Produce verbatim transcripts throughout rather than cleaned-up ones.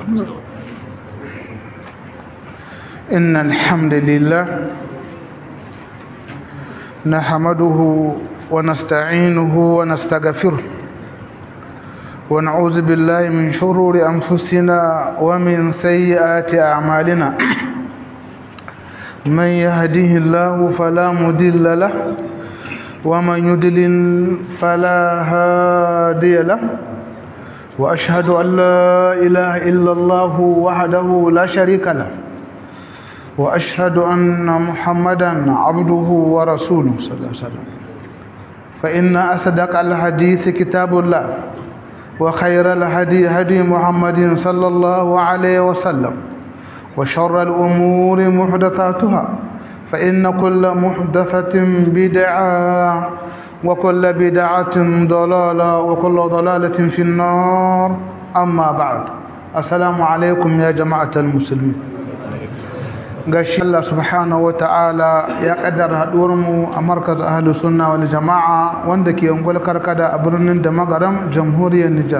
إن الحمد لله نحمده ونستعينه ونستغفره ونعوذ بالله من شرور أنفسنا ومن سيئات أعمالنا من يهده الله فلا مضل له ومن يضلل فلا هادي له وأشهد أن لا إله إلا الله وحده لا شريك له وأشهد أن محمدا عبده ورسوله صلى الله عليه وسلم فإن أصدق الحديث كتاب الله وخير الهدي هدي محمد صلى الله عليه وسلم وشر الأمور محدثاتها فإن كل محدثة بدعة وكل بدعة ضلالة وكل ضلالة في النار أما بعد السلام عليكم يا جماعة المسلمين gashi Allah subhanahu ta'ala ya kaddara haduwar mu a markaz ahlus sunna wal jamaa wanda ke ungul karkada a birnin da magaram jamhuriyar Nijar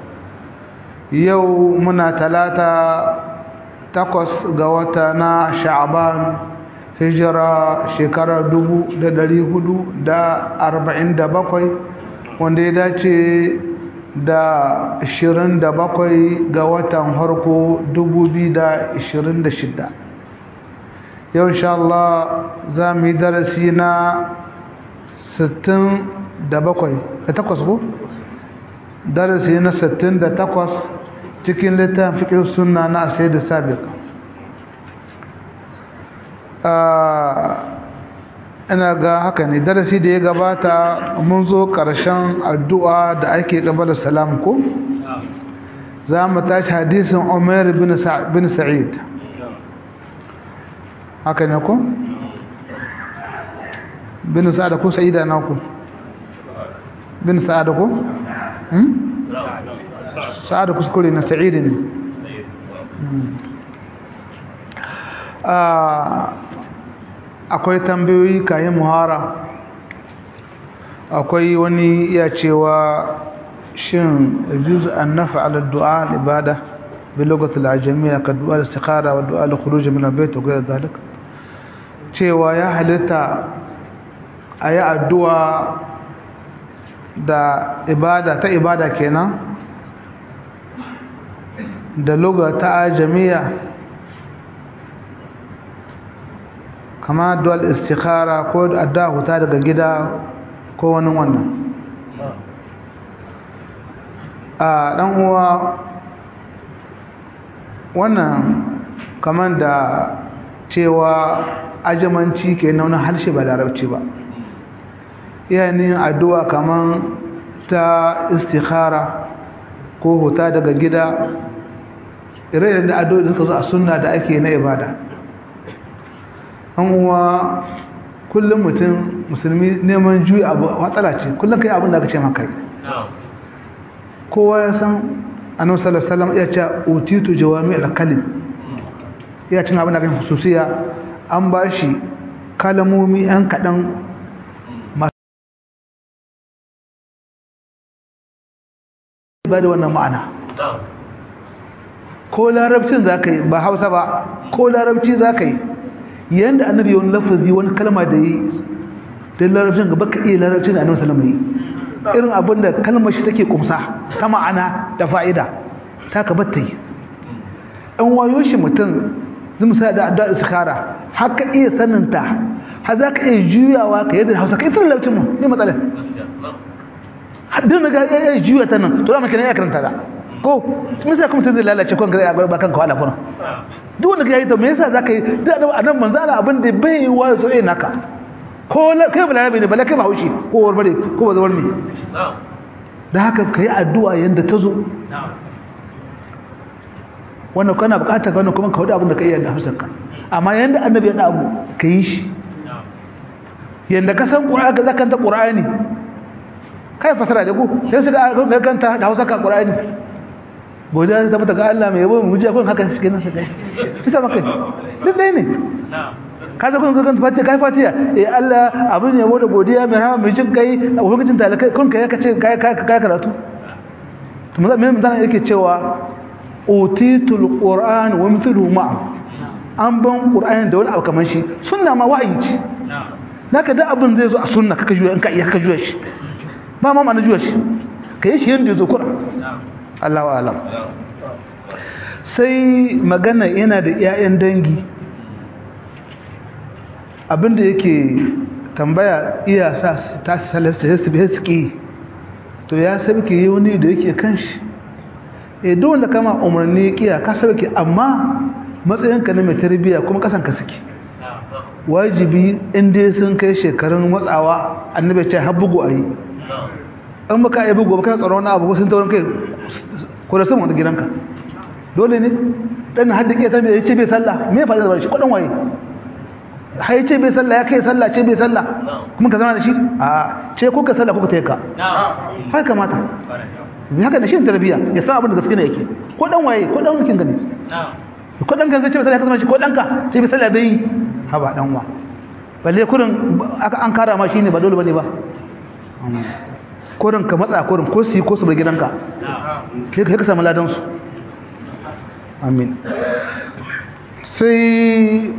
yau muna talata takwas ga wata na Sha'ban hijira shekara dubu da dari hudu da arba'in da bakwai wanda ya dace da ashirin da bakwai ga watan harko dubu biyu da ashirin da shida yau insha Allah za mu yi darasi na sittin da bakwai da takwas ko? darasi na sittin da takwas cikin littafin fiqh sunna na Sayyid Sabiq ina ga haka ne darasi da ya gabata mun zo ƙarshen addu'a da ake qabala salam ko? za mu tashi hadisin Umar bin Sa'id haka ne ko bin sa'ada ko sa'ida na ku bin sa'ada ko hmm sa'ada kuskure na sa'ida ne ah akwai tambayoyi kayan muhara akwai wani iya cewa shin yajuz an naf'al ad-du'a al-ibada بلغة العجمية كالدعاء الاستخارة والدعاء الخروج من البيت وغير ذلك cewa ya halitta a yi addu'a da ibada ta ibada kenan da lugha ta ajamiya kama addu'ar istikhara ko addu'a huta daga gida ko wani wannan a ɗan uwa wannan kaman da cewa ajamanci ke nuna harshe ba larabci ba yayin addu'a kaman ta istikhara ko huta daga gida ire da addu'a da suka zo a sunna da ake na ibada an uwa kullum mutum musulmi neman juyi abu matsala ce kullum kai abin da aka ce maka kowa ya san annabi sallallahu alaihi wasallam ya ce utitu jawami'ul kalim ya cin abin da kan hususiya an bashi kalamomi an kadan ba da wannan ma'ana ko larabcin zakai ba Hausa ba ko larabci zakai yanda annabi yawan lafazi wani kalma da yi da larabcin gaba ka iya larabcin da annabi sallallahu alaihi wasallam irin abin da kalmar shi take kumsa ta ma'ana da fa'ida ta ka batta yi an wayo shi mutum zai sa da addu'a istikhara haka iya saninta har za ka iya juyawa ka yadda Hausa kai sanin laucin mu ne matsala haddin ga ya juya ta nan to da maka ne ya karanta da ko me yasa kuma zai lalace kon ga ba kanka wala kuma duk wanda ya yi to me yasa za ka yi da annabi manzo Allah abin da bai yi wa so naka ko kai balarabe ne bala kai ba haushi ko warbare ko ba zawar ne da haka kai addu'a yanda ta zo wannan kana bukatar wannan kuma ka wada abin da kai yanda hausarka amma yanda annabi ya da abu kai shi yanda ka san qur'ani ka zakanta qur'ani kai fasara da ku sai su ga kanta da hausarka qur'ani godiya ta mata ga Allah mai yabo mu ji kun haka shi kenan sai kai kisa maka duk dai ne kaza kun kan fatiha kai fatiha eh Allah abin yabo da godiya mai rahama mai jin kai a lokacin talakai kun kai kace kai kai karatu to mun mun dan yake cewa utitul qur'an wa mithluhu ma'a an ban qur'ani da wani abu kaman shi sunna ma wahayi ce naka da abin zai zo a sunna kaka juya in ka iya kaka juya shi ba ma mana juya shi kai shi yanda zo qur'an Allahu a'lam sai magana yana da iyayen dangi abinda yake tambaya iya sa ta salasta su bi haske to ya sabke yi wani da yake kanshi eh dole kama umarni kiya ka sabke amma matsayinka na mai tarbiyya kuma kasanka suke wajibi inda sun kai shekarun matsawa annabi ce har bugu ayi an baka yi bugu baka tsaro na abu sun taurin kai ko da sun wanda gidanka dole ne dan hadda kiya ta bai ce bai sallah me fa zai shi kudin waye hai ce bai sallah ya kai sallah ce bai sallah kuma ka zama da shi a ce ko ka sallah ko ka tayi ka har kamata me haka da shi tarbiya ya san abin da gaske ne yake ko dan waye ko dan kin gani ko dan kan zai ce bai sallah ka zama shi ko dan ka ce bai sallah bai ha ba dan wa balle kurin aka an kara ma shine ba dole bane ba kurin ka matsa kurin ko su ko su bar gidanka kai ka samu ladan su amin sai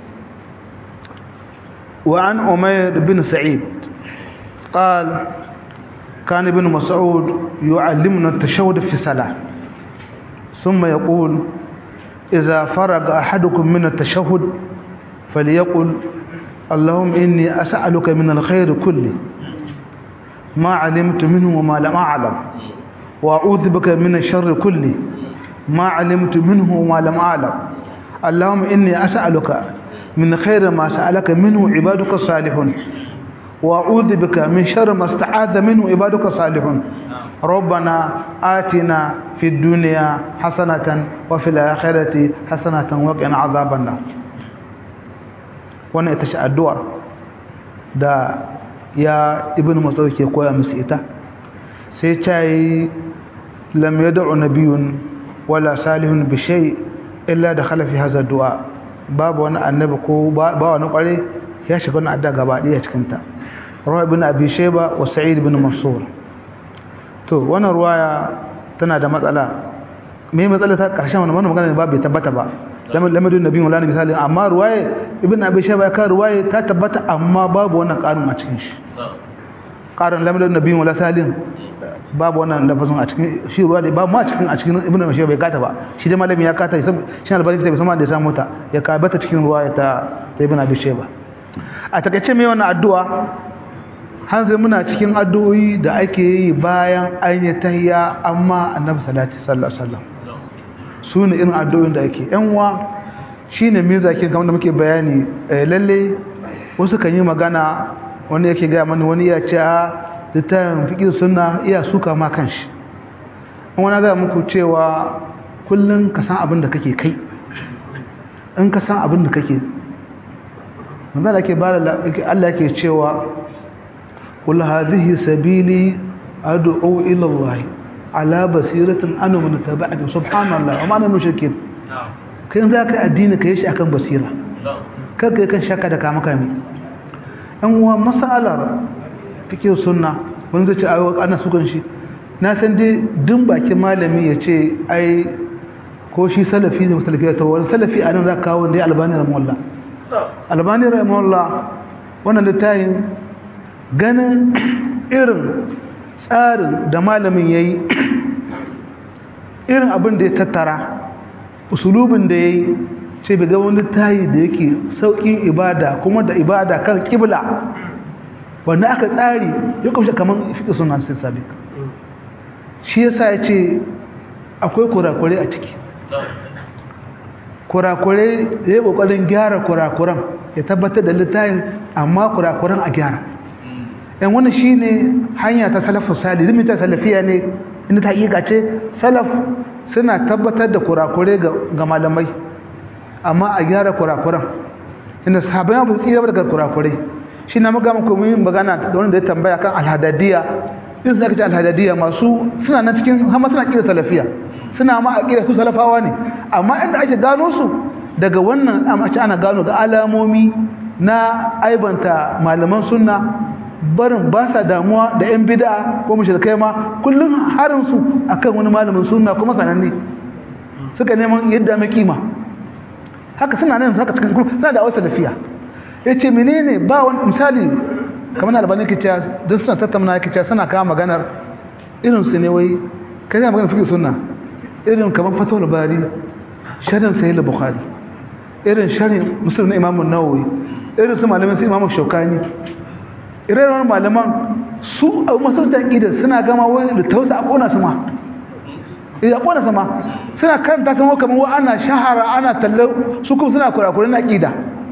وعن عمير بن سعيد قال كان ابن مسعود يعلمنا التشهد في الصلاة ثم يقول إذا فرغ أحدكم من التشهد فليقل اللهم إني أسألك من الخير كله ما علمت منه وما لم أعلم وأعوذ بك من الشر كله ما علمت منه وما لم أعلم اللهم إني أسألك من خير ما سألك منه عبادك الصالحون وأعوذ بك من شر ما استعاذ منه عبادك الصالحون ربنا آتنا في الدنيا حسنة وفي الآخرة حسنة وقنا عذاب النار وانا اتشاء الدور دا يا ابن مسعود ke koya musu ita sai tayi lam yad'u nabiyyun wala salihun bi shay illa dakhala fi hadha ad-du'a babu wani annabi ko ba wani kware ya shiga wannan adda gaba ɗaya cikin ta Rawi ibn Abi Shayba wa Sa'id ibn Mansur to wannan ruwaya tana da matsala me matsala ta karshen wannan magana ba bai tabbata ba lamar lamarin nabi wala nabi sallallahu amma ruwaya ibn Abi Shayba ka ruwaya ta tabbata amma babu wannan karin a cikin shi karin lamarin nabi wala sallallahu babu wannan lafazin a cikin shi ruwa da ba ma cikin a cikin ibnu mashiya bai kata ba shi da malami ya kata shi albani ta bai san da ya samu ta ya kabata cikin ruwa ta ta ibnu abi shayba a takeice me wannan addu'a har zai muna cikin addu'o'i da ake yi bayan an yi tahiyya amma annabi sallallahu alaihi wasallam sune irin addu'o'in da ake yan uwa shine me zakin kamar da muke bayani lalle wasu kan yi magana wani yake ga mani wani ya ce littafin fiƙin suna iya suka ma kanshi wani ga muku cewa kullum ka san abin da kake kai in ka san abin da kake wanda da ke ba da Allah ke cewa kul hadhihi sabili ad'u ila Allah ala basiratin ana man tabi'ani subhanallah wa ma ana mushrikin kai in zaka addini kai shi akan basira kar kai kan shakka da kama kame an uwa masalar fike sunna wanda ce ayo ana sukan shi na san dai dun bakin malami ya ce ai ko shi salafi ne salafi ta wani salafi anan za ka kawo dai albani rahimahullah albani rahimahullah wannan littafin ganin irin tsarin da malamin yayi irin abin da ya tattara usulubin da yayi ce bai ga wani littafi da yake saukin ibada kuma da ibada kan kibla wanda aka tsari ya kumshe kaman fiƙi sunan sai sabik shi yasa ya ce akwai kurakure a ciki kurakure ya yi ƙoƙarin gyara kurakuran ya tabbatar da littafin amma kurakuran a gyara yan wani shi ne hanya ta salafu sali limita salafiya ne inda ta ƙiƙa ce salaf suna tabbatar da kurakure ga malamai amma a gyara kurakuran inda sahabai abu tsira daga kurakurai shi na muka muku mun magana da wanda ya tambaya kan alhadadiya in suna kace alhadadiya masu suna na cikin hamma suna kira salafiya suna ma a kira su salafawa ne amma inda ake gano su daga wannan amma ce ana gano ga alamomi na aibanta malaman sunna barin ba sa damuwa da yan bid'a ko mushrikai ma kullun harin su akan wani malamin sunna kuma sananne suka neman yadda mai kima haka suna nan haka cikin group suna da wasu lafiya yace menene ba wani misali kamar albani ke cewa duk suna tattauna yake cewa suna kawo maganar irin su ne wai kai ga maganar fiqh sunna irin kamar fatawul bari sharhin sahih al-bukhari irin sharhin muslim na imam an-nawawi irin su malaman su imam shaukani irin malaman su a masalta aqida suna gama wai da tausa a kona su ma ya kona sama suna karanta kan kamar wa ana shahara ana tallau su kuma suna kurakurin aqida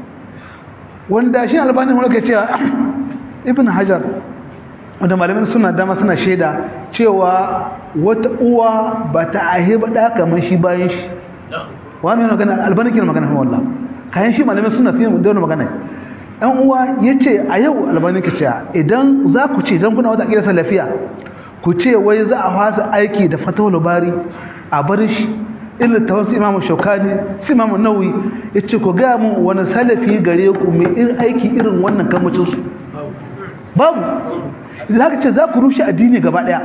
wanda shi albani mun ke cewa ibn hajar wanda malamin suna dama suna shaida cewa wata uwa ba ta ahiba da kamar shi bayan shi wa mai magana albani kin magana wallahi kayan shi malamin suna sai da magana dan uwa yace a yau albani ke cewa idan za ku ce dan kuna wata aqida salafiya ku ce wai za a fasa aiki da fatawul bari a bar shi illa tawassi imamu shaukani si imamu nawawi yace ku ga mu wani salafi gare ku mai irin aiki irin wannan kamacin su babu idan haka ce za ku rushe addini gaba daya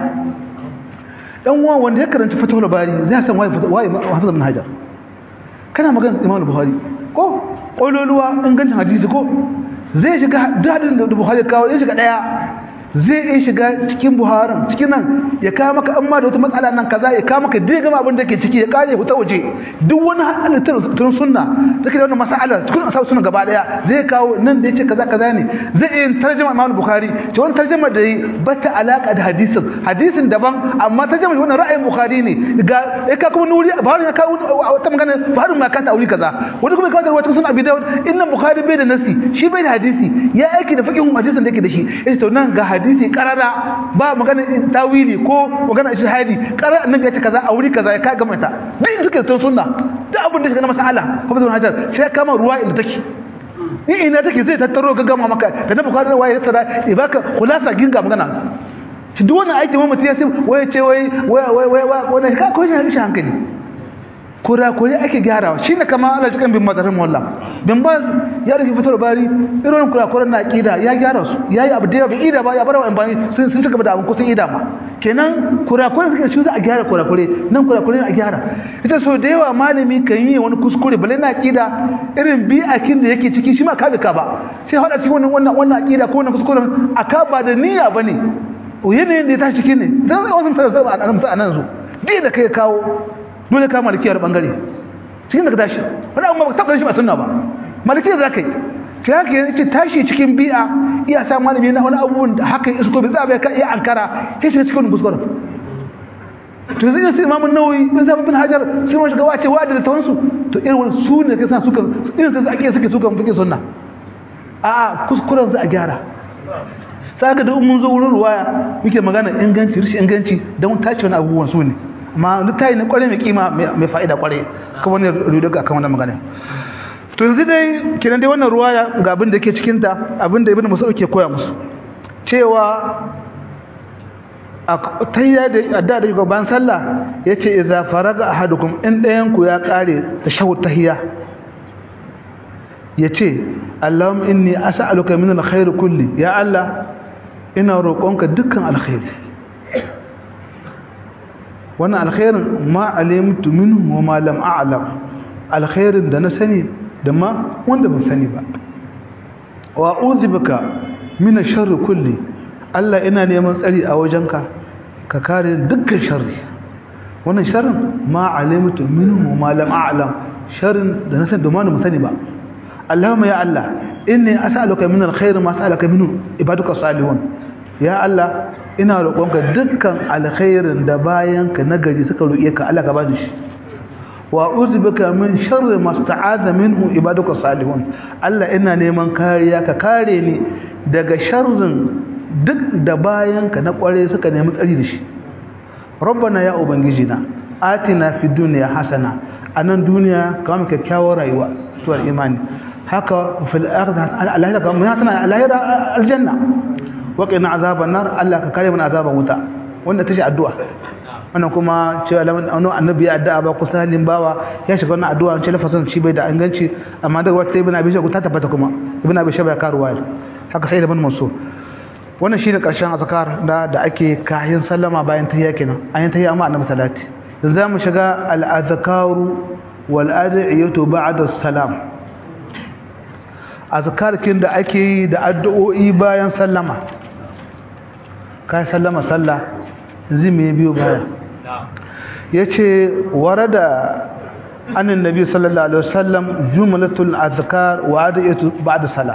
dan uwa wanda ya karanta fatawul bari zai san wai wai hafiz ibn hajar kana magana imamu buhari ko kololuwa ingancin hadisi ko zai shiga dadin da buhari kawo zai shiga daya zai iya shiga cikin buharin cikin nan ya kawo maka amma da wata matsala nan kaza ya kawo maka dai gama abin da ke ciki ya kare huta waje duk wani halittar tun sunna take da wannan mas'ala cikin asau sunna gaba daya zai kawo nan da yace kaza kaza ne zai iya tarjuma Imam Bukhari to wannan tarjuma da yi bata alaka da hadisin hadisin daban amma tarjuma wannan ra'ayin Bukhari ne ga ya ka kuma nuri Buhari ya kawo wata magana Buhari ma ka ta auri kaza wani kuma kawo da wata sunna Abi Dawud inna Bukhari bai da nasi shi bai da hadisi ya aiki da fiqhin hadisin da yake da shi yace to nan ga hadisi karara ba magana tawili ko magana shahadi karara nan yace kaza a wuri kaza ya kaga mata duk suke tun sunna duk abin da shi na mas'ala kuma zan hajar sai kama ruwa inda take ni ina take zai tattaro ga gama maka da na bukari waye tsara ya baka khulasa ginga magana shi duk wannan aiki mu ya sai waye ce wai wai wai wai ka ko shi hankali kura kure ake gyarawa shine kama Allah cikin bin mazarin wallah bin baz ya rufe fitar bari irin kura kuran na aqida ya gyara su yayi abu da bai ida ba ya bar wa'an bani sun sun cigaba da abun kusan ida ma kenan kura kure suke shi za a gyara kura kure nan kura kure a gyara ita so da yawa malami kan yi wani kuskure bale na aqida irin bi akin da yake ciki shi ma ka ka ba sai hada cikin wannan wannan wannan aqida ko wannan kuskuren aka ba da niyya bane yanayin da ya tashi cikin ne dan wasu tsara a nan zo dai da kai kawo dole ka malikiyar bangare cikin daga tashi wani abu ba tabbata shi ba sunna ba malikiyar zakai sai haka yace tashi cikin bi'a iya sa malami na wani abubuwan da haka isko bi zabe ka iya ankara sai shi cikin kuskure to zai sai Imam Nawawi din sa bin Hajar sai mun shiga wace wa da tawansu to irin wannan su ne kai sa suka irin sai ake suke suka fike sunna a'a kuskuren za a gyara saka da mun zo wurin ruwaya muke magana inganci rishi inganci don tace wani abubuwan su ne amma littafi ne kware mai kima mai fa'ida kware kuma ne rudo ga kan wannan magana to yanzu dai kenan dai wannan ruwaya ga abin da yake cikin ta abin da Ibn Mas'ud ke koya musu cewa a tayya da adda da gaban sallah yace idza faraga ahadukum in dayan ku ya kare tashahhud tahiyya yace Allahumma inni as'aluka min alkhair kulli ya Allah ina roƙonka dukkan alkhairi wannan alkhairin ma alimtu minhu wa ma lam a'lam alkhairin da na sani da ma wanda ban sani ba wa a'udhu bika min ash-sharri kulli Allah ina neman tsari a wajenka ka kare dukkan sharri wannan sharrin ma alimtu minhu wa ma lam a'lam sharrin da na sani da ma ban sani ba Allahumma ya Allah inni as'aluka min alkhair ma as'aluka minhu ibaduka salihun ya Allah ina roƙonka dukkan alkhairin da bayanka nagari suka roƙe ka Allah ka bani shi wa uzbika min sharri ma sta'adha minhu ibaduka salihun Allah ina neman kariya ka kare ni daga sharrin duk da bayanka na kware suka nemi tsari da shi rabbana ya ubangijina atina fid dunya hasana anan duniya kamar kyakkyawar rayuwa tuwar imani haka fil akhirati alahira kamar tana alahira aljanna waqina azaban nar Allah ka kare mu azaban wuta wanda tashi addu'a wannan kuma cewa annabi ya addu'a ba kusalin bawa ya shiga wannan addu'a ce lafazin shi bai da inganci amma daga wata ibn abi shaykh ta tabbata kuma ibn abi shaykh ya karuwa haka sai ibn mansur wannan shine karshen azkar da da ake kayan sallama bayan tahiyya kenan ayin tahiyya amma annabi salati za mu shiga al-azkaru wal ad'iyatu ba'da as-salam azkarkin da ake yi da addu'o'i bayan sallama kai sallama sallah zime biyo baya yace warada annan nabi sallallahu alaihi wasallam jumlatul azkar wa adiyatu ba'da salam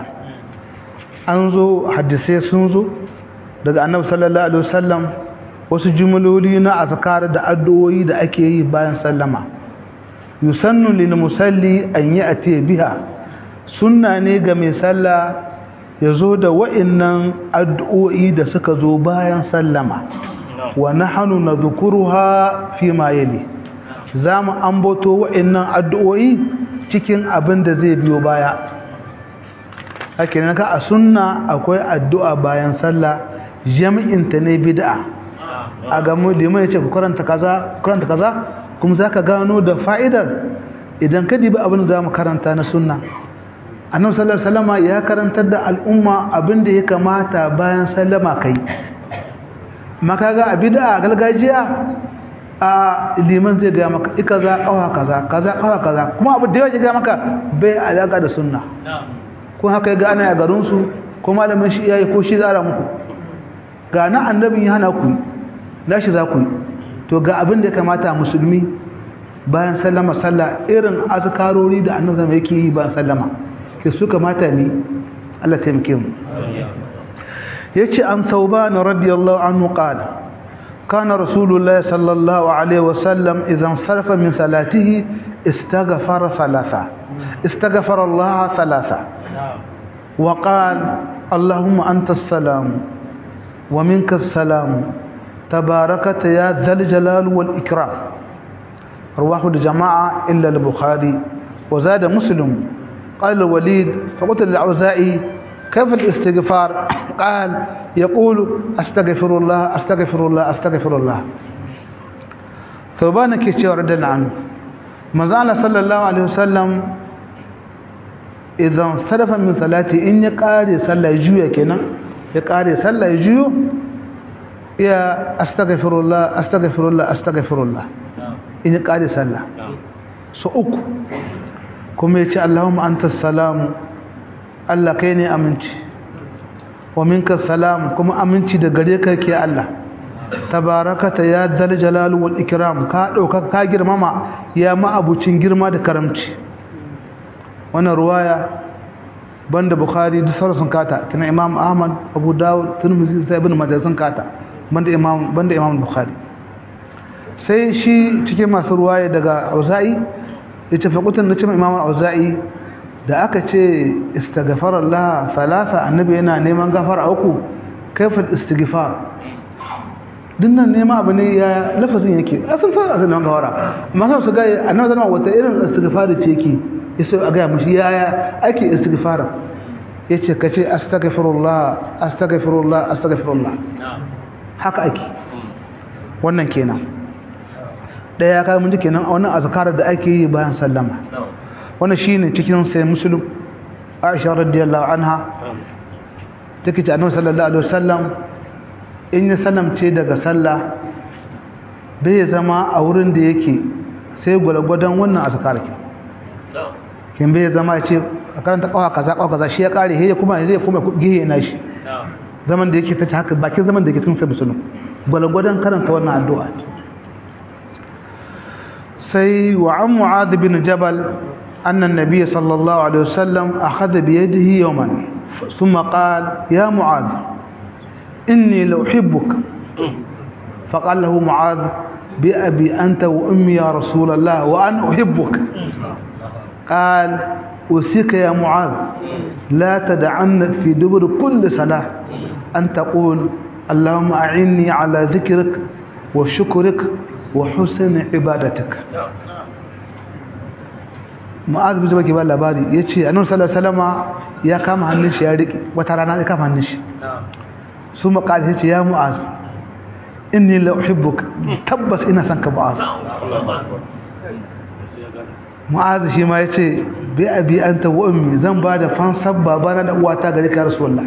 an zo hadisi sun zo daga annabi sallallahu alaihi wasallam wasu jumloli na azkar da addu'o'i da ake yi bayan sallama yusannu lil musalli an ya'ti biha sunna ne ga mai sallah yazo da wa'annan addu'o'i da suka zo bayan sallama wa nahnu nadhkuruha fi ma yali zamu ambato wa'annan addu'o'i cikin abin da zai biyo baya haka ne ka a sunna akwai addu'a bayan sallah jami'in ta ne bid'a a ga mu da mai ce ku karanta kaza karanta kaza kuma zaka gano da fa'idar idan ka dibi abin da zamu karanta na sunna annabi sallallahu alaihi wasallam ya karantar da al'umma abin da ya kamata bayan sallama kai maka ga bid'a galgajiya a liman zai ga maka ikaza kawa kaza kaza kawa kaza kuma abu da ya ga maka bai alaka da sunna ko haka ga ana a garin su ko malamin shi yayi ko shi zara muku ga na annabi ya hana ku nashi za ku to ga abin da ya kamata musulmi bayan sallama sallah irin azkarori da annabi zama yake yi bayan sallama ke su kamata ni Allah taimake mu yace an Thawban radiyallahu anhu qala kana rasulullahi sallallahu alaihi wasallam idan sarfa min salatihi istaghfara thalatha istaghfara Allah thalatha wa qala Allahumma anta as-salam wa minka as-salam tabarakata ya dhal jalal wal ikram رواه الجماعة إلا البخاري وزاد مسلم قال الوليد فقلت للعوزائي كيف الاستغفار قال يقول أستغفر الله أستغفر الله أستغفر الله ثوبان كيشي وردنا عنه من زال صلى الله عليه وسلم إذا انصرف من صلاته إن يقاري صلى يجوي كنا يقاري صلى يجوي يا أستغفر الله أستغفر الله أستغفر الله in ya ƙari sallah so uku kuma ya ce Allahumma anta salamu Allah kai ne aminci wa minka salam kuma aminci da gare ka ke Allah tabarakata ya dal jalal wal ikram ka dauka ka girmama ya ma'abucin girma da karamci wannan ruwaya banda bukhari da sauran sun kata kana imam ahmad abu dawud tirmidhi sai ibn majah sun kata banda imam banda imam bukhari sai shi cikin masu ruwaya daga auza'i ya ce faƙutan na cin imamar auza'i da aka ce istighfar Allah falasa annabi yana neman gafara uku kaifar istighfar dinnan neman abu ne ya lafazin yake asan san asan neman gafara amma su ga annabi zama wata irin istighfar ce yake yaso a ga mushi yaya ake istighfar yace kace astaghfirullah astaghfirullah astaghfirullah haka ake wannan kenan daya kai mun ji kenan a wannan azkar da ake yi bayan sallama wannan shine cikin sai muslim Aisha radiyallahu anha take ce annabi sallallahu alaihi wasallam in ya sallamce daga sallah bai zama a wurin da yake sai gwalgwadon wannan azkar ke kin bai zama ce a karanta kawa kaza kawa kaza shi ya kare he kuma zai kuma gihe na shi zaman da yake tace haka bakin zaman da yake cikin sai muslim gwalgwadon karanta wannan addu'a سي وعن معاذ بن جبل أن النبي صلى الله عليه وسلم أخذ بيده يوما ثم قال يا معاذ إني لأحبك فقال له معاذ بأبي أنت وأمي يا رسول الله وأنا أحبك قال أوصيك يا معاذ لا تدعن في دبر كل صلاة أن تقول اللهم أعني على ذكرك وشكرك وحسن عبادتك Mu'adh bin Jabal ke ba labari yace Annabi sallallahu alaihi wasallama ya kama hannun shi ya rike wata rana ya kama hannun shi su maqal yace ya Mu'adh inni la uhibbuka tabbas ina son ka Mu'adh Mu'adh shi ma yace bi abi anta wa ummi zan bada fansar babana da uwata gare ka Rasulullah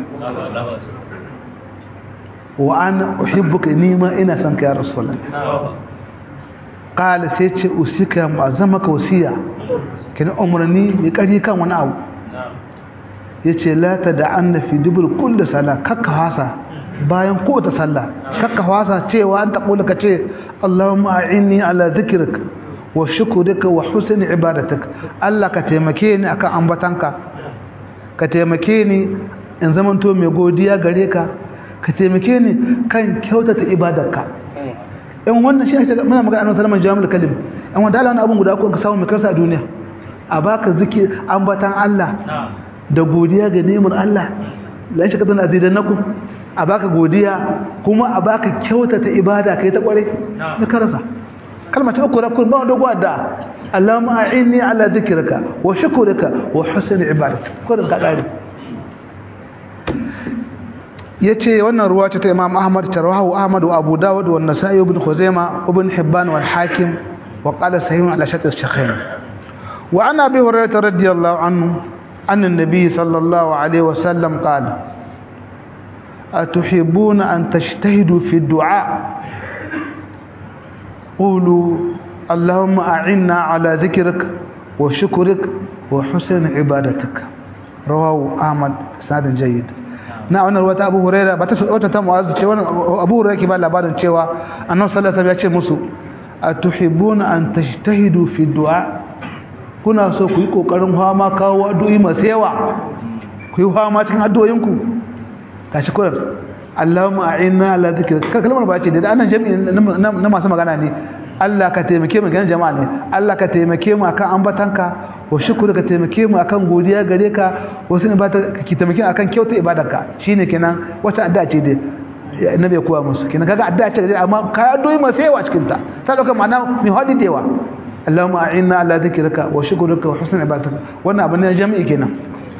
wa ana uhibbuka ni ma ina son ka ya Rasulullah qala sai ce usika mu'azzamaka wasiya kin umrani ya kari kan wani abu yace la tad'anna fi dubur kulli sala kakka hasa bayan kowace sallah kakka hasa cewa an taqula ka ce Allahumma a'inni ala dhikrik wa shukrika wa husni ibadatik Allah ka taimake ni akan ambatanka ka taimake ni in zamanto mai godiya gare ka ka taimake ni kan kyautata ibadarka in wannan shi ake muna magana annabi sallallahu alaihi wasallam kalim in wanda Allah wannan abun guda ko ka samu mai karsa a duniya a baka zikir ambatan Allah da godiya ga ni'imar Allah la shi kadan azidannakum a baka godiya kuma a baka kyautata ibada kai ta kware na karasa kalma ta uku rakun ba dogo da Allahumma a'inni ala dhikrika wa shukrika wa husni ibadatik ko da ka kare yace wannan ruwa ta Imam Ahmad tarwahu Ahmad wa Abu Dawud wa Nasa'i ibn Khuzaimah ibn Hibban wal Hakim wa qala sahih ala shart al-shaykhain wa ana Abi Hurairah radiyallahu anhu أن النبي صلى الله عليه وسلم قال أتحبون أن تجتهدوا في الدعاء قولوا اللهم أعنا على ذكرك وشكرك وحسن عبادتك رواه أحمد سند جيد نعم رواية أبو هريرة بتسأل معاذ أبو هريرة كبار لبعض الشوا أنه صلى الله عليه وسلم أتحبون أن تجتهدوا في الدعاء kuna so ku yi kokarin fama kawo addu'o'i masu yawa ku yi fama cikin addu'o'inku tashi kurar Allahumma a'inna ala dhikrika kalmar ba ce da annan jami'i na masu magana ne Allah ka taimake mu ganin jama'a ne Allah ka taimake mu akan ambatanka wa shukuru ka taimake mu akan godiya gare ka wasu ibada ki taimake akan kyauta ibadarka shine kenan wata addu'a ce dai annabi ya koya musu kenan kaga addu'a ce amma kai addu'o'i masu yawa cikin ta ta dauka ma'ana mai hadi dewa Allahumma a'inna ala dhikrika wa shukrika wa husni ibadatika wannan abin ne jami'i kenan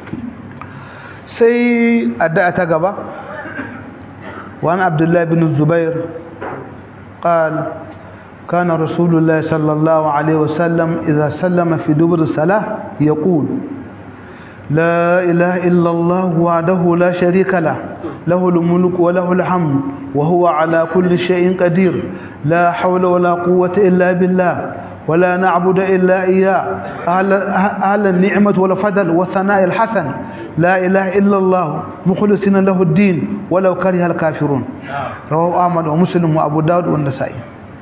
sai addu'a ta gaba wa an Abdullah ibn Zubair قال كان رسول الله صلى الله عليه وسلم إذا سلم في دبر الصلاة يقول لا إله إلا الله وحده لا شريك له له الملك وله الحمد وهو على كل شيء قدير لا حول ولا قوة إلا بالله ولا نعبد إلا إياه أهل النعمة والفضل والثناء الحسن لا إله إلا الله مخلصين له الدين ولو كره الكافرون رواه أحمد ومسلم وأبو داود والنسائي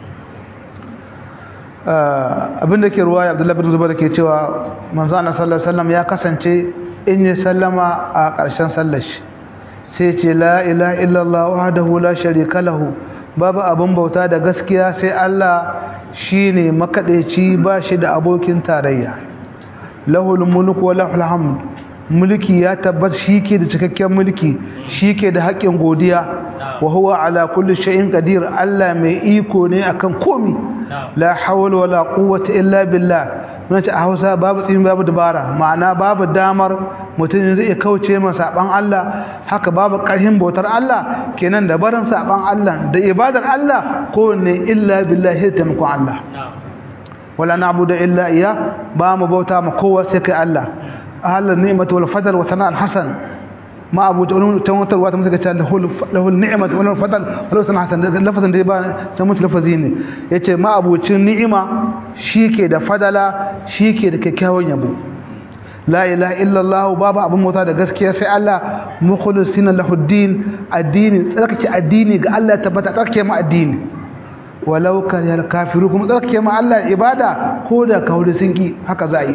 abin da ke ruwaya Abdullah bin Zubair ke cewa manzo Allah sallallahu alaihi wasallam ya kasance in ya sallama a ƙarshen sallar shi sai ce la ilaha illallah wahdahu la sharika lahu babu abin bauta da gaskiya sai Allah shine makadaici ba shi da abokin tarayya lahul mulku wa lahul hamd mulki ya tabbata shike da cikakken mulki shike da haƙƙin godiya wa huwa ala kulli shay'in qadir Allah mai iko ne akan komai la hawla wala quwwata illa billah nace a Hausa babu tsin babu dabara ma'ana babu damar mutum zai kauce masa saban Allah haka babu karhin bautar Allah kenan da barin saban Allah da ibadar Allah ko ne illa billahi tamku Allah wala na'budu illa iya ba mu bauta ma kowa sai kai Allah ahlul ni'mati wal fadl wa sana'al hasan ma abu tawatar wata muka ce lahul ni'mat wal fadl wal sana'al hasan lafazin da ba ta mutu lafazi ne yace ma abucin ni'ima shike da fadala shike da kyakkyawan yabo la ilaha illallah babu abun mota da gaskiya sai Allah mukhlisina lahuddin addini tsarkake addini ga Allah tabbata tsarkake mu addini walau karihal kafiru kuma tsarkake mu Allah ibada ko da kauri sun ki haka za yi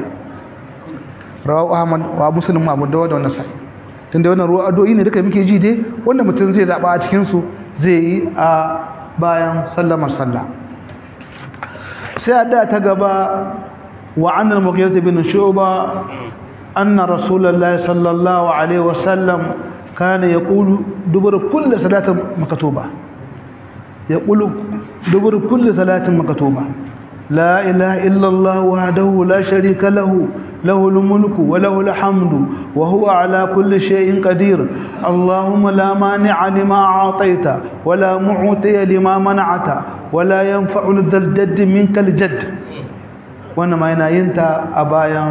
rawahu Ahmad wa Muslim Abu Dawud wa Nasa'i tunda wannan ruwa addu'o'i ne duka muke ji dai wanda mutum zai zaba a cikin su zai yi a bayan sallamar sallah sai addu'a ta gaba wa an al-Mughirah bin Shu'ba anna Rasulullahi sallallahu alaihi wasallam kana yaqulu dubur kulli salatin maktuba yaqulu dubur kulli salatin maktuba la ilaha illa Allah wahdahu la sharika lahu له الملك وله الحمد وهو على كل شيء قدير اللهم لا مانع لما أعطيت ولا معطي لما منعت ولا ينفع ذا الجد منك الجد وانما يناينت أبايا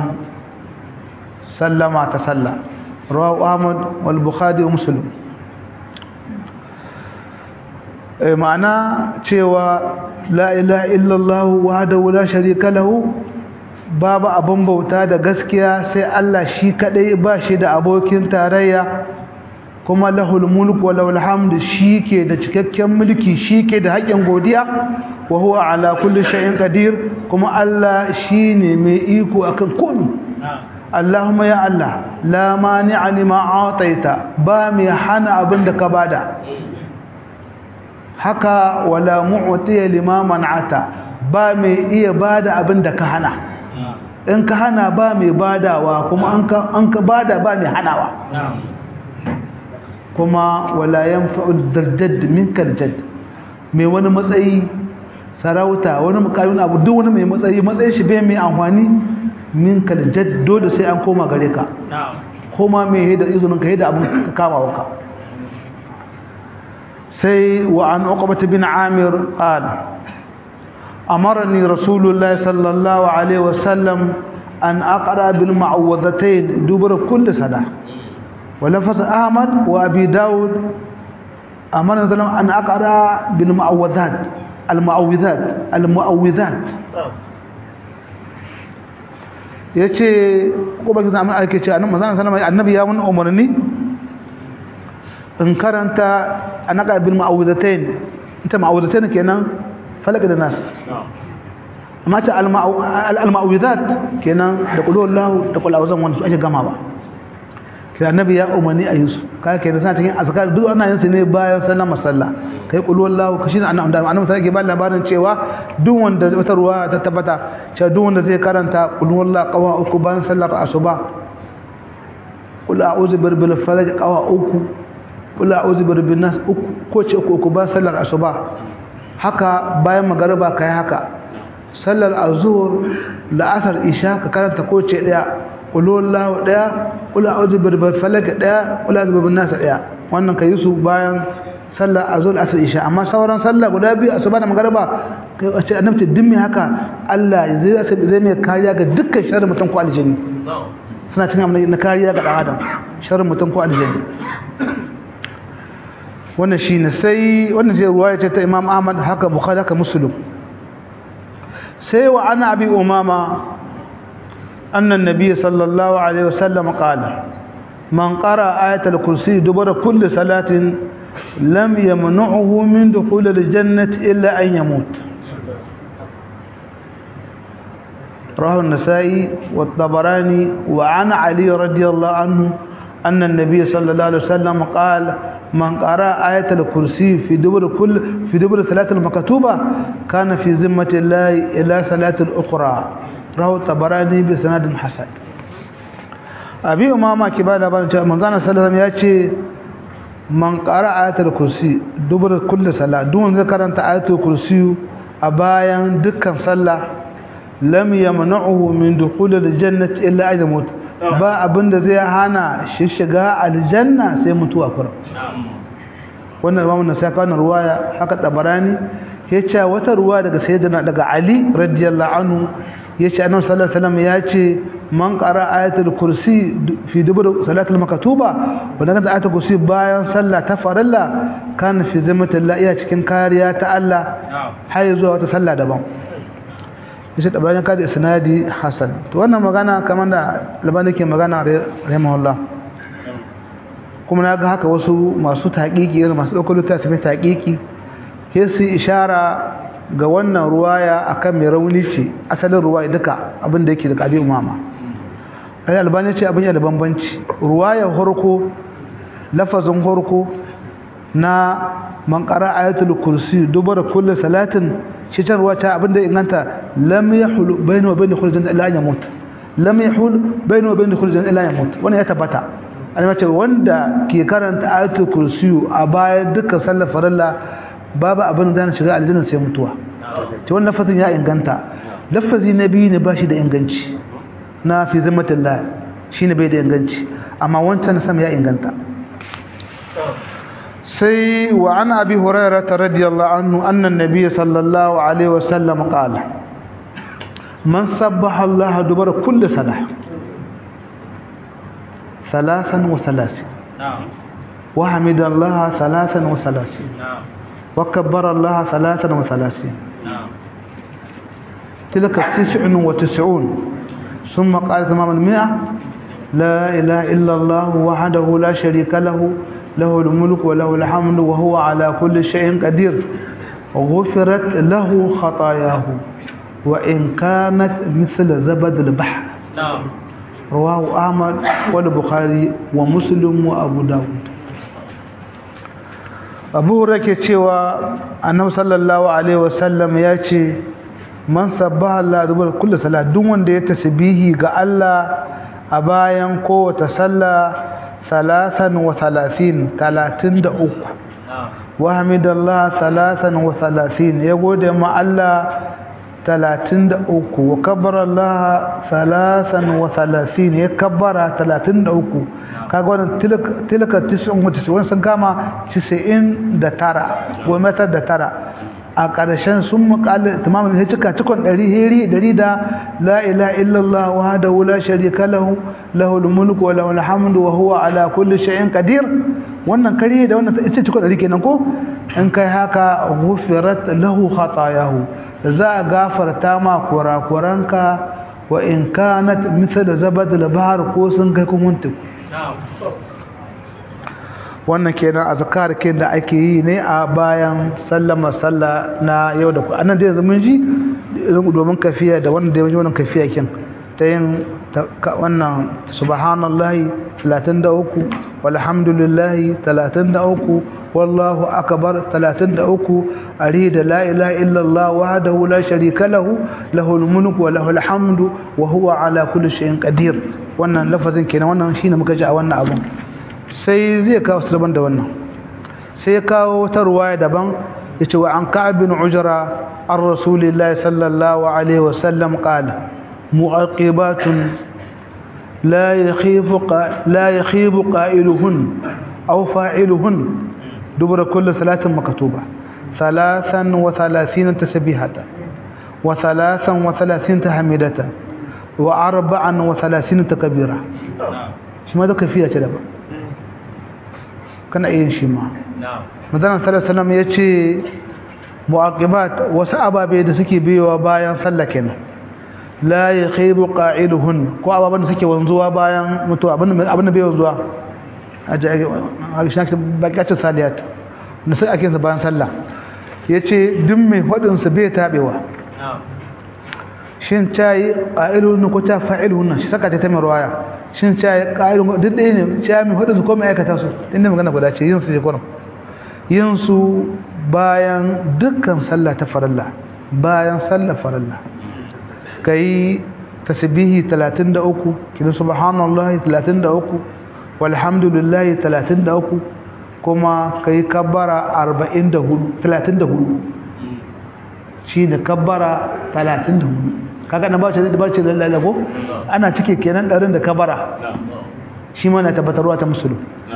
سلم تسلم رواه أحمد والبخاري ومسلم ma'ana cewa la ilaha illallah wahdahu la sharika lahu babu abin bauta da gaskiya sai Allah shi kadai ba shi da abokin tarayya kuma lahul mulku wa lahul hamdu shike da cikakken mulki shike da haƙin godiya wa huwa ala kulli shay'in qadir kuma Allah shine mai iko akan komai Allahumma ya Allah la mani'a lima ataita ba mai hana abin da ka bada haka wala mu'tiya lima man'ata ba mai iya bada abin da ka hana in ka hana ba mai badawa kuma an ka an ka bada ba mai hanawa kuma wala yanfa'u darjad minka aljad mai wani matsayi sarauta wani mukamin abu duk wani mai matsayi matsayin shi bai mai amfani minka aljad dole sai an koma gare ka kuma mai da izinin ka da abin ka kama waka sai wa an uqbah bin amir qala amarni rasulullah sallallahu alaihi wasallam an aqra bil mu'awwadhatayn dubur kull salah ولفظ أحمد وأبي داود أمرنا صلى الله عليه وسلم أن أقرأ بالمعوذات المعوذات المعوذات yace ko ba kisan amma ake ce annabi sallallahu alaihi wasallam annabi ya mun umarni in karanta anaka bil mu'awwidatayn ita mu'awwidatayn kenan falaq da nas amma ta al mu'awwidat kenan da qul huwallahu da qul a'udhu wannan su ake gama ba sai annabi ya umarni a yusu kai kenan sai cikin azkar duk ana yin su ne bayan sallama sallah kai qul huwallahu kashi annabi annabi sai ke ba labarin cewa duk wanda wata ruwa ta tabbata cewa duk wanda zai karanta qul huwallahu qawa uku bayan sallar asuba qul a'udhu birabbil falaq qawa uku qul a'udhu birabbin nas uku ko ce uku uku bayan sallar asuba haka bayan magariba kai haka sallar azhur la'asar isha ka karanta ko ce daya qul huwallahu daya qul a'udhu birabbil falaq daya qul a'udhu birabbin nas daya wannan kai su bayan sallar azhur asr isha amma sauran sallah guda biyu asuba da magriba kai wace annabi dimmi haka Allah zai zai mai kariya ga dukkan sharrin mutum ko aljanni suna cikin amma na kariya ga dan adam sharrin mutum ko aljanni wannan shine sai wannan sai ruwaya ce ta Imam Ahmad haka Bukhari haka Muslim sai wa ana abi umama أن النبي صلى الله عليه وسلم قال من قرأ آية الكرسي دبر كل صلاة لم يمنعه من دخول الجنة إلا أن يموت رواه النسائي والطبراني وعن علي رضي الله عنه أن النبي صلى الله عليه وسلم قال من قرأ آية الكرسي في دبر كل في دبر صلاة المكتوبة كان في ذمة الله إلى صلاة الأخرى rahu tabarani bi sanadin hasan abi umama kibala ban ta manzana sallallahu alaihi wasallam yace man qara ayatul kursi dubur kulli salat duk wanda karanta ayatul kursi a bayan dukkan sallah lam yamna'uhu min dukhul aljannati illa an yamut ba abinda zai hana shi shiga aljanna sai mutuwa kurum wannan imamu nasai kana ruwaya haka tabarani yace wata ruwa daga sayyidina daga ali radiyallahu anhu yace annabi sallallahu alaihi wasallam yace man qara ayatul kursi fi dubur salatul maktuba wanda kan ayatul kursi bayan sallah ta farilla kan fi zimmatillah iya cikin kariya ta Allah har zuwa wata sallah daban yace tabayan kada isnadi hasan to wannan magana kaman da labani ke magana rahimahullah kuma naga haka wasu masu taqiqi masu dauko littafi mai taqiqi sai su ishara ga wannan ruwaya akan mai rauni ce asalin ruwaya duka abin da yake da kabi umama ai albani ce abin ya da bambanci ruwaya horko lafazin horko na man qara ayatul kursi dubar kullu salatin shi ta ruwaya abin da inganta lam yahul bayna wa bayna khulul janna illa yamut lam yahul bayna wa bayna khulul janna illa yamut wannan ya tabbata an ce wanda ke karanta ayatul kursi a bayan dukkan sallar farilla babu abin da zai shiga aljanna sai mutuwa to wannan lafazin ya inganta lafazi na biyu ne bashi da inganci na fi zimmatillah shine bai da inganci amma wancan sam ya inganta sai wa an abi hurairah radiyallahu anhu anna an-nabiy sallallahu alaihi wasallam qala man sabbaha Allah dubara kulli salah ثلاثا وثلاثين نعم وحمد الله ثلاثا وثلاثين نعم wa kabbara Allah thalathan wa thalathin tilka tis'un wa tis'un thumma qala tamam al-mi'a la ilaha illa Allah wahdahu la sharika lahu lahu al-mulku wa lahu al-hamdu wa huwa ala kulli shay'in qadir غفرت له خطاياه وإن كانت مثل زبد البحر نعم رواه أحمد والبخاري ومسلم وأبو داود أبو هريرة cewa annabi sallallahu alaihi wasallam ya ce man sabbaha Allah dubur kullu salat duk wanda ya tasbihi ga Allah a bayan kowace sallah salasan wa talatin talatin da uku wa hamidallah salasan wa talatin ya gode ma Allah talatin da uku wa kabbara Allah salasan wa talatin ya kabbara talatin da uku kaga wannan tilka tis'un wa tis'un sun kama tis'in da tara goma da tara a ƙarshen sun muƙali tamamin ya cika cikon ɗari heri ɗari da la ilaha illallah wahdahu la sharika lahu lahul mulku wa lahul hamdu wa huwa ala kulli shay'in qadir wannan kare da wannan ita cikon ɗari kenan ko in kai haka ghufirat lahu khatayahu za a gafarta ma kurakuranka wa in kanat mithla zabad al-bahr ko sun kai kumuntu wannan kenan azkar kin da ake yi ne a bayan sallama salla na yau da ku annan da yanzu mun ji domin kafiya da wannan da wannan kafiya kin ta yin wannan subhanallahi talatin da uku walhamdulillahi talatin da uku wallahu akbar talatin da uku arida la ilaha illallah wahdahu la sharika lahu lahul mulku wa lahul hamdu wa huwa ala kulli shay'in qadir wannan lafazin kenan wannan shine muka ji a wannan abun sai zai kawo su daban da wannan sai ya kawo wata ruwaya daban yace wa an ka'ab bin ujra ar rasulillahi sallallahu alaihi wasallam qala mu'aqibatun la yakhifu la yakhibu qailuhun aw fa'iluhun dubura kulli salatin maktuba thalathan wa thalathin tasbihatan wa thalathan wa thalathin tahmidatan wa arba'an wa thalathin takbira shi ma da kafiya ce daban kana yin shi ma Manzon sallallahu alaihi wasallam yace muaqibat wasu ababe da suke biyowa bayan sallah kenan la yakhibu qa'iluhun ko ababan da suke wanzuwa bayan mutuwa abin abin da bai wanzuwa a shi bakatun saliyat da sai ake bayan sallah yace duk mai fadin su bai tabewa shin tayi qa'ilun ko ta fa'ilun shi saka ta mai ruwaya shin tayi qa'ilun duk dai ne tayi mai fadin su ko mai aikata su inda magana guda ce yin su ne kurum yin su bayan dukkan sallah ta farilla bayan sallah farilla kai tasbihi talatin da uku kina subhanallahi talatin da uku walhamdulillahi talatin da uku kuma kai kabbara arba'in da hudu talatin da hudu shi da kabbara talatin da hudu kaga na bace da bace da lalabo ana cike kenan darin da kabbara shi ma na tabbatarwa ta musulmi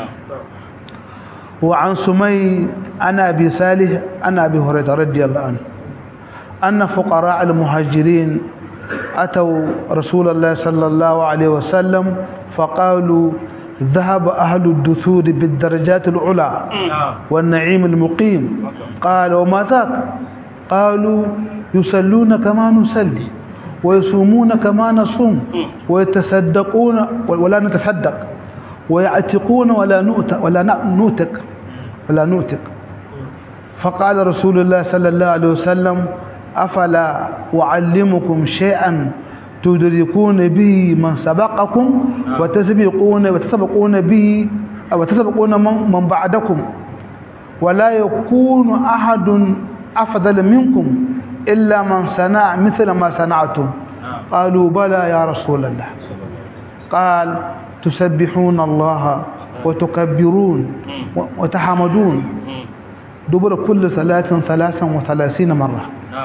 wa an sumai ana bi salih ana bi hurairah radiyallahu anhu anna fuqara al muhajirin ataw rasulullah sallallahu alaihi wasallam faqalu ذهب أهل الدثور بالدرجات العلى والنعيم المقيم قال وما ذاك قالوا يصلون كما نصلي ويصومون كما نصوم ويتصدقون ولا نتصدق ويعتقون ولا نؤتق ولا نؤتق ولا نؤتق فقال رسول الله صلى الله عليه وسلم أفلا أعلمكم شيئا تدركون به من سبقكم وتسبقون وتسبقون به وتسبقون من بعدكم ولا يكون أحد أفضل منكم إلا من صنع مثل ما صنعتم قالوا بلى يا رسول الله قال تسبحون الله وتكبرون وتحمدون دبر كل صلاة ثلاثا وثلاثين مرة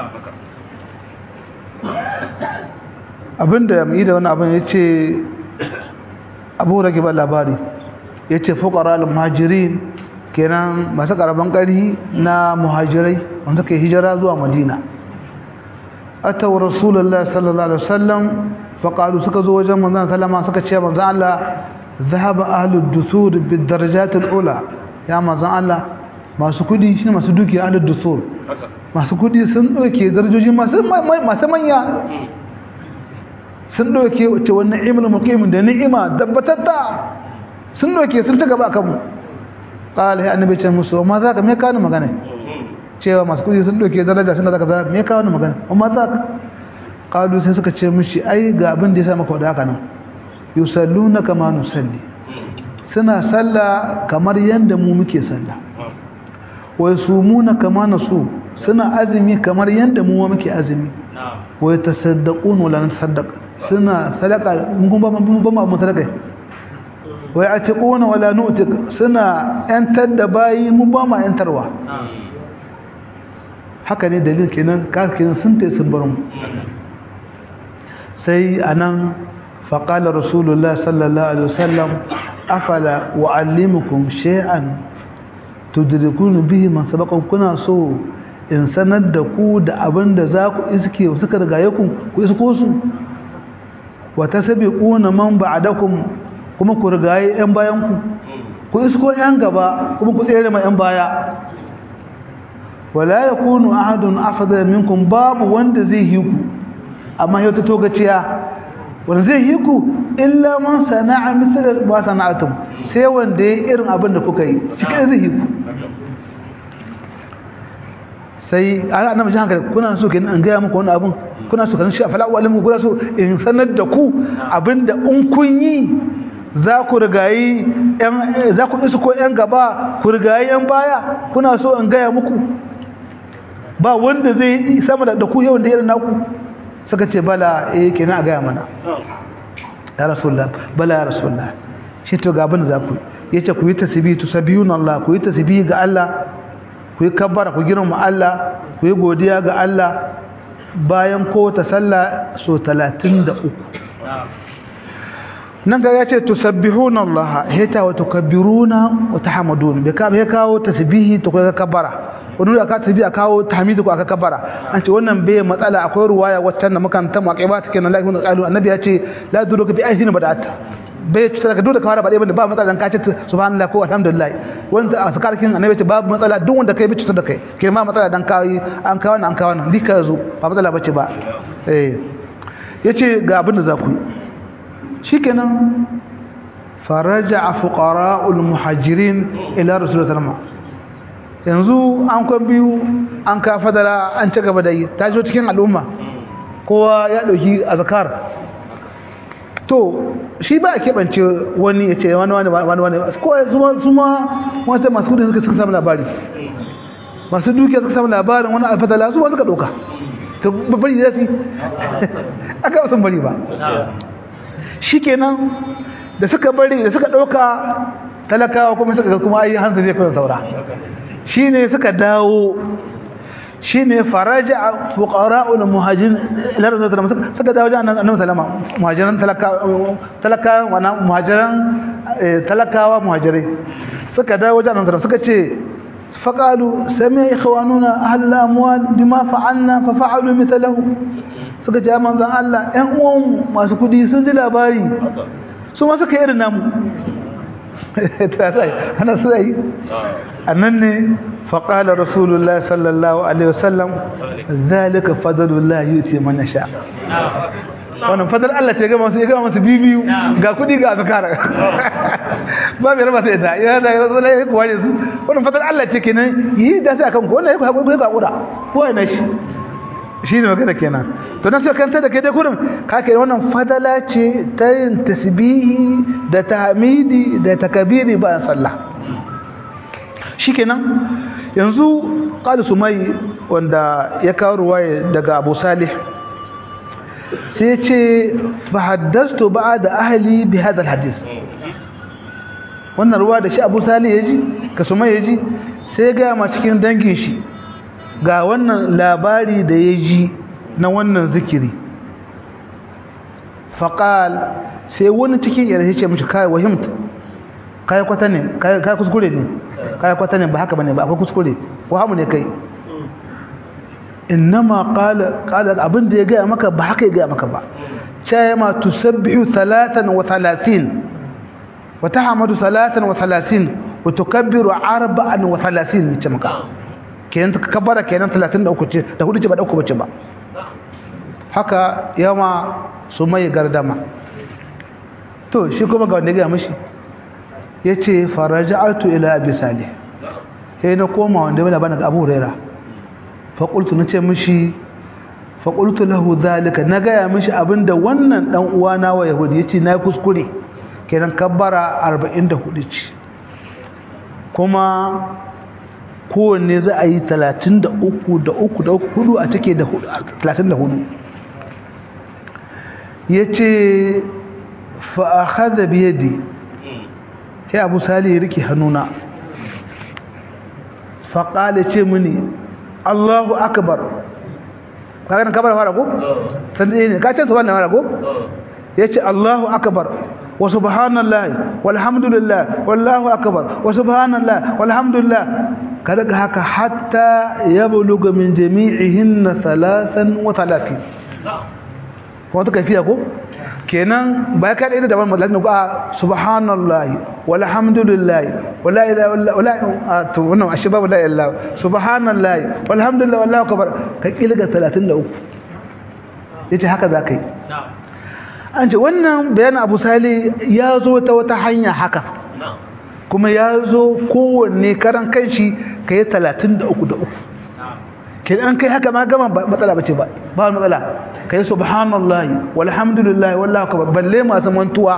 abinda ya yi da wani abin ya ce abu rage ba labari ya ce fukara al-muhajirin kenan masu karaban ƙari na muhajirai wanda suka yi hijira zuwa madina ataw rasulullah sallallahu alaihi wasallam faqalu suka zo wajen manzon sallama suka ce manzon Allah dhahaba ahlud dusur bid darajat al-ula ya manzon Allah masu kudi shine masu dukiya ahlud dusur masu kudi sun doke darajoji masu masu manya sun doke wace wannan ni'imul muqim da ni'ima dabbatatta sun doke sun ta gaba kan mu qala ya annabi ce musu ma za ka me kawo magana cewa masu kudi sun doke daraja sun kaza kaza me kawo magana amma za ka qalu sai suka ce mishi ai ga abin da ya sa maka da haka nan yusalluna kama nusalli suna sallah kamar yanda mu muke sallah wa yasumuna kama nasu suna azumi kamar yanda mu muke azumi wa yatasaddaquna wala nasaddaq suna sadaka mun ba mun ba mu sadaka wa ya'tiquna wala nu'tiq suna yantar da bayi mun ba mu yantarwa haka ne dalil kenan ka kenan sun tai sun bar mu sai anan faqala rasulullah sallallahu alaihi wasallam afala uallimukum shay'an tudrikun bihi man sabaqakum kuna so in sanar da ku da abinda za ku iske suka rigaye ku ku isko su wa tasabiquna man ba'dakum kuma ku rigaye yan bayan ku ku isko yan gaba kuma ku tsere ma yan baya wala yakunu ahadun afdal minkum babu wanda zai yi ku amma yau ta togaciya wanda zai yi ku illa man sana'a misal ma sana'atum sai wanda yayi irin abin da kuka yi shi kai zai yi ku sai ana annabi jan hankali kuna so kin an ga muku wannan abin kuna so kan shi afala walimu kuna so in sanar da ku abinda in kun yi za ku rigayi yan za ku isu ko yan gaba ku rigayi yan baya kuna so in ga muku ba wanda zai yi sama da ku yau da irin naku suka ce bala eh kenan a gaya mana ya rasulullah bala ya rasulullah shi to ga abin da za ku yace ku yi tasbihi tusabbihuna Allah ku yi tasbihi ga Allah ku yi kabbara ku girma Allah ku yi godiya ga Allah bayan ko ta sallah so talatin da uku nan ga yace tusabbihuna Allah hita wa tukabbiruna wa tahmadun bai ka bai kawo tasbihi to kabbara wani da aka tabi a kawo tahmidu ko aka kabara an ce wannan bai matsala akwai ruwaya waccan da muka ta maqiba take nan lahi qalu annabi ya ce la duruka bi ayhin bada'at bai cuta daga dole kawara ba dai ba matsala dan ka ce subhanallah ko alhamdulillah wanda a sakarkin annabi ce babu matsala duk wanda kai bi cuta da kai ke ma matsala dan kai an kawo nan an kawo nan dika zo ba matsala bace ba eh yace ga abin da za ku shikenan faraja fuqara'ul muhajirin ila rasulullahi sallallahu alaihi wasallam yanzu an kwan biyu an ka fadara an ci gaba da yi ta zo cikin al'umma kowa ya ɗauki azkar to shi ba a keɓance wani ya ce wani wani wani wani kowa su ma wata masu kudin suka samu labari masu dukiya suka samu labarin wani alfadala su ma suka ɗauka ta bari da su aka wasan bari ba shi kenan da suka bari da suka ɗauka talakawa kuma suka ga kuma ayi hanzari ya kawai saura shi ne suka dawo shi ne faraja fuqara'ul muhajirin ila rasulullah suka dawo jan annabi sallama muhajiran talakawa talakawa wana muhajiran talakawa muhajirai suka dawo jan annabi suka ce faqalu sami ikhwanuna ahlul amwal bima fa'alna fa fa'alu mithlahu suka ce manzon Allah ɗan uwan masu kudi sun ji labari su ma suka irin namu ta sai ana sai annan ne faqala rasulullah sallallahu alaihi wasallam zalika fadlullah yuti man yasha wannan fadl Allah ce ga masu ya ga masu bibiyu ga kudi ga zakara ba mai raba sai da ya da rasulullahi ya kuwa su wannan fadl Allah ce kenan yi da sai akan ko wannan ya ga kura ko ina shi shine magana kenan to nan sai kanta da kai dai kurin ka kai wannan fadala ce ta yin tasbihi da tahmidi da takbiri ba sallah shikenan yanzu qali sumai wanda ya kawo ruwaya daga Abu Salih sai ce fa haddathtu ba'da ahli bi hadha alhadith wannan ruwa da shi Abu Salih yaji ka sumai yaji sai ga ma cikin dangin shi ga wannan labari da ya ji na wannan zikiri faƙal sai wani cikin yare ce mashi kai wahimta kai kwata ne kai kuskure ne kai kwata ne ba haka bane ba akwai kuskure ko hamu ne kai innama qala qala abin da ya ga maka ba haka ya ga maka ba cewa ma tusabbihu thalathan wa thalathin wa tahmadu thalathan wa thalathin wa tukabbiru arba'an wa thalathin ce maka kenan ka kabbara kenan talatin da uku ce da hudu ce ba da uku bace ba haka yawa su mai gardama to shi kuma ga wanda ya mishi yace faraja'atu ila abi salih sai na koma wanda bana bana ga Abu Huraira fa qultu nace mishi fa qultu lahu zalika na ga ya mishi abinda wannan dan uwana wa yahudi yace na kuskure kenan kabbara arba'in da hudu ce kuma kowanne za a yi talatin da uku da uku da uku hudu a cike da talatin da hudu ya ce fa'ahaza biyadi ya abu sali ya rike hannuna faƙale ce mini Allahu akbar ƙaƙanin kabar fara ko? sanda ne ka ce su wannan fara ko? ya ce Allahu akbar wa subhanallah walhamdulillah wallahu akbar wa subhanallah walhamdulillah kada ga haka hatta yabluga min jami'ihin thalathan wa thalathin kuma ta kafiya ko kenan ba ka da daban mallakin ko subhanallahi walhamdulillah wala ilaha illa wala to wannan ashbabu la ilaha subhanallahi walhamdulillah wallahu akbar ka kilga talatin da uku yace haka zakai an ce wannan bayanin Abu Salih ya zo ta wata hanya haka kuma ya zo kowanne karan kanshi kai talatin da uku da uku kenan kai haka ma gama matsala bace ba ba matsala kai subhanallahi walhamdulillahi wallahu akbar balle masu mantuwa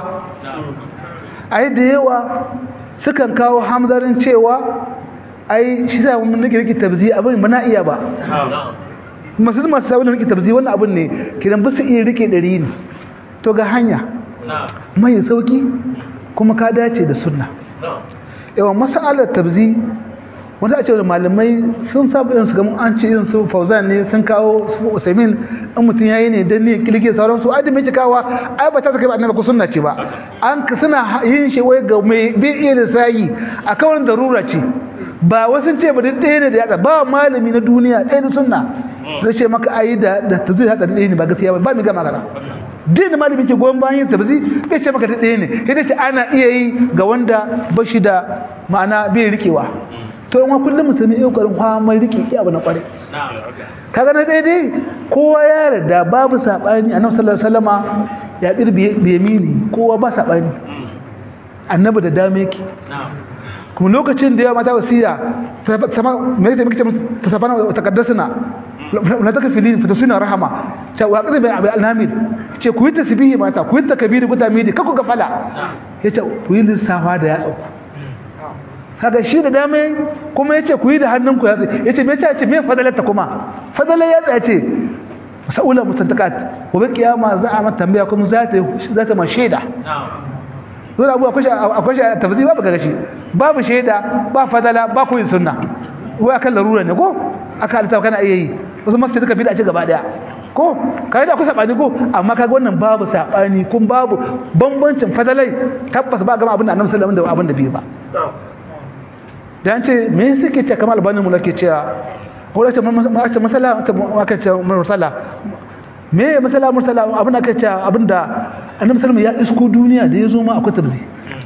ai da yawa sukan kawo hamzarin cewa ai shi za mu nake riki tabzi abin muna iya ba masu masu sabon riki tabzi wannan abin ne kidan ba su iya rike dari ne to ga hanya mai sauki kuma ka dace da sunna yawan mas'alar tabzi wanda a ce da malamai sun saba irin su ga an ce irin su Fauzan ne sun kawo su Usaimin in mutun yayi ne dan ne kilge sauran su ai da mai kawa ai ba ta saka ba annabi ko sunna ce ba an suna yin shi wai ga mai bi iya da sai a kawai darura ce ba wasu ce ba duk ɗaya ne da yaka ba malami na duniya ɗaya da sunna zai ce maka ayi da da tazir hada ɗaya ne ba gaskiya ba ba mi ga magana din malami ke goyon bayan tabzi bai ce maka ɗaya ne sai ce ana iya yi ga wanda ba shi da ma'ana bai rikewa to in kullum musulmi yau karin kwamar rike iya abu na kware kaga na daidai kowa ya yarda babu sabani annabi sallallahu alaihi wasallama ya dirbi biyamini kowa ba sabani annabi da dame yake kuma lokacin da ya mata wasiya sama me yake muke ta sabana ta kaddasuna la takfilin fa tusina rahama ta wa qad bai al-namid ce ku yi tasbihi mata ku yi takbiri ku tamidi kaku gafala yace ku yi lissafa da ya tsauku kaga shi da dame kuma yace ku yi da hannunku ya tsaye yace me yace me fadalarta kuma fadalar ya tsaye ce sa'ula mutantakat gobe kiyama za a mata tambaya kuma za ta za ta ma sheda don abu akwai akwai tafsiri babu gashi babu sheda ba fadala ba ku yin sunna wai akan larura ne ko aka alta kana iya yi wasu masu duka bid'a ce gaba daya ko kai da ku sabani ko amma kaga wannan babu sabani kun babu bambancin fadalai tabbas ba gama abin da Annabi sallallahu alaihi wasallam da abin da bai ba dan ce me suke ce kamar albanin mu nake cewa ko da ce mace masala aka ce mursala me masala mursala abin aka ce abinda Annabi sallallahu ya isko duniya da yazo ma akwai tabzi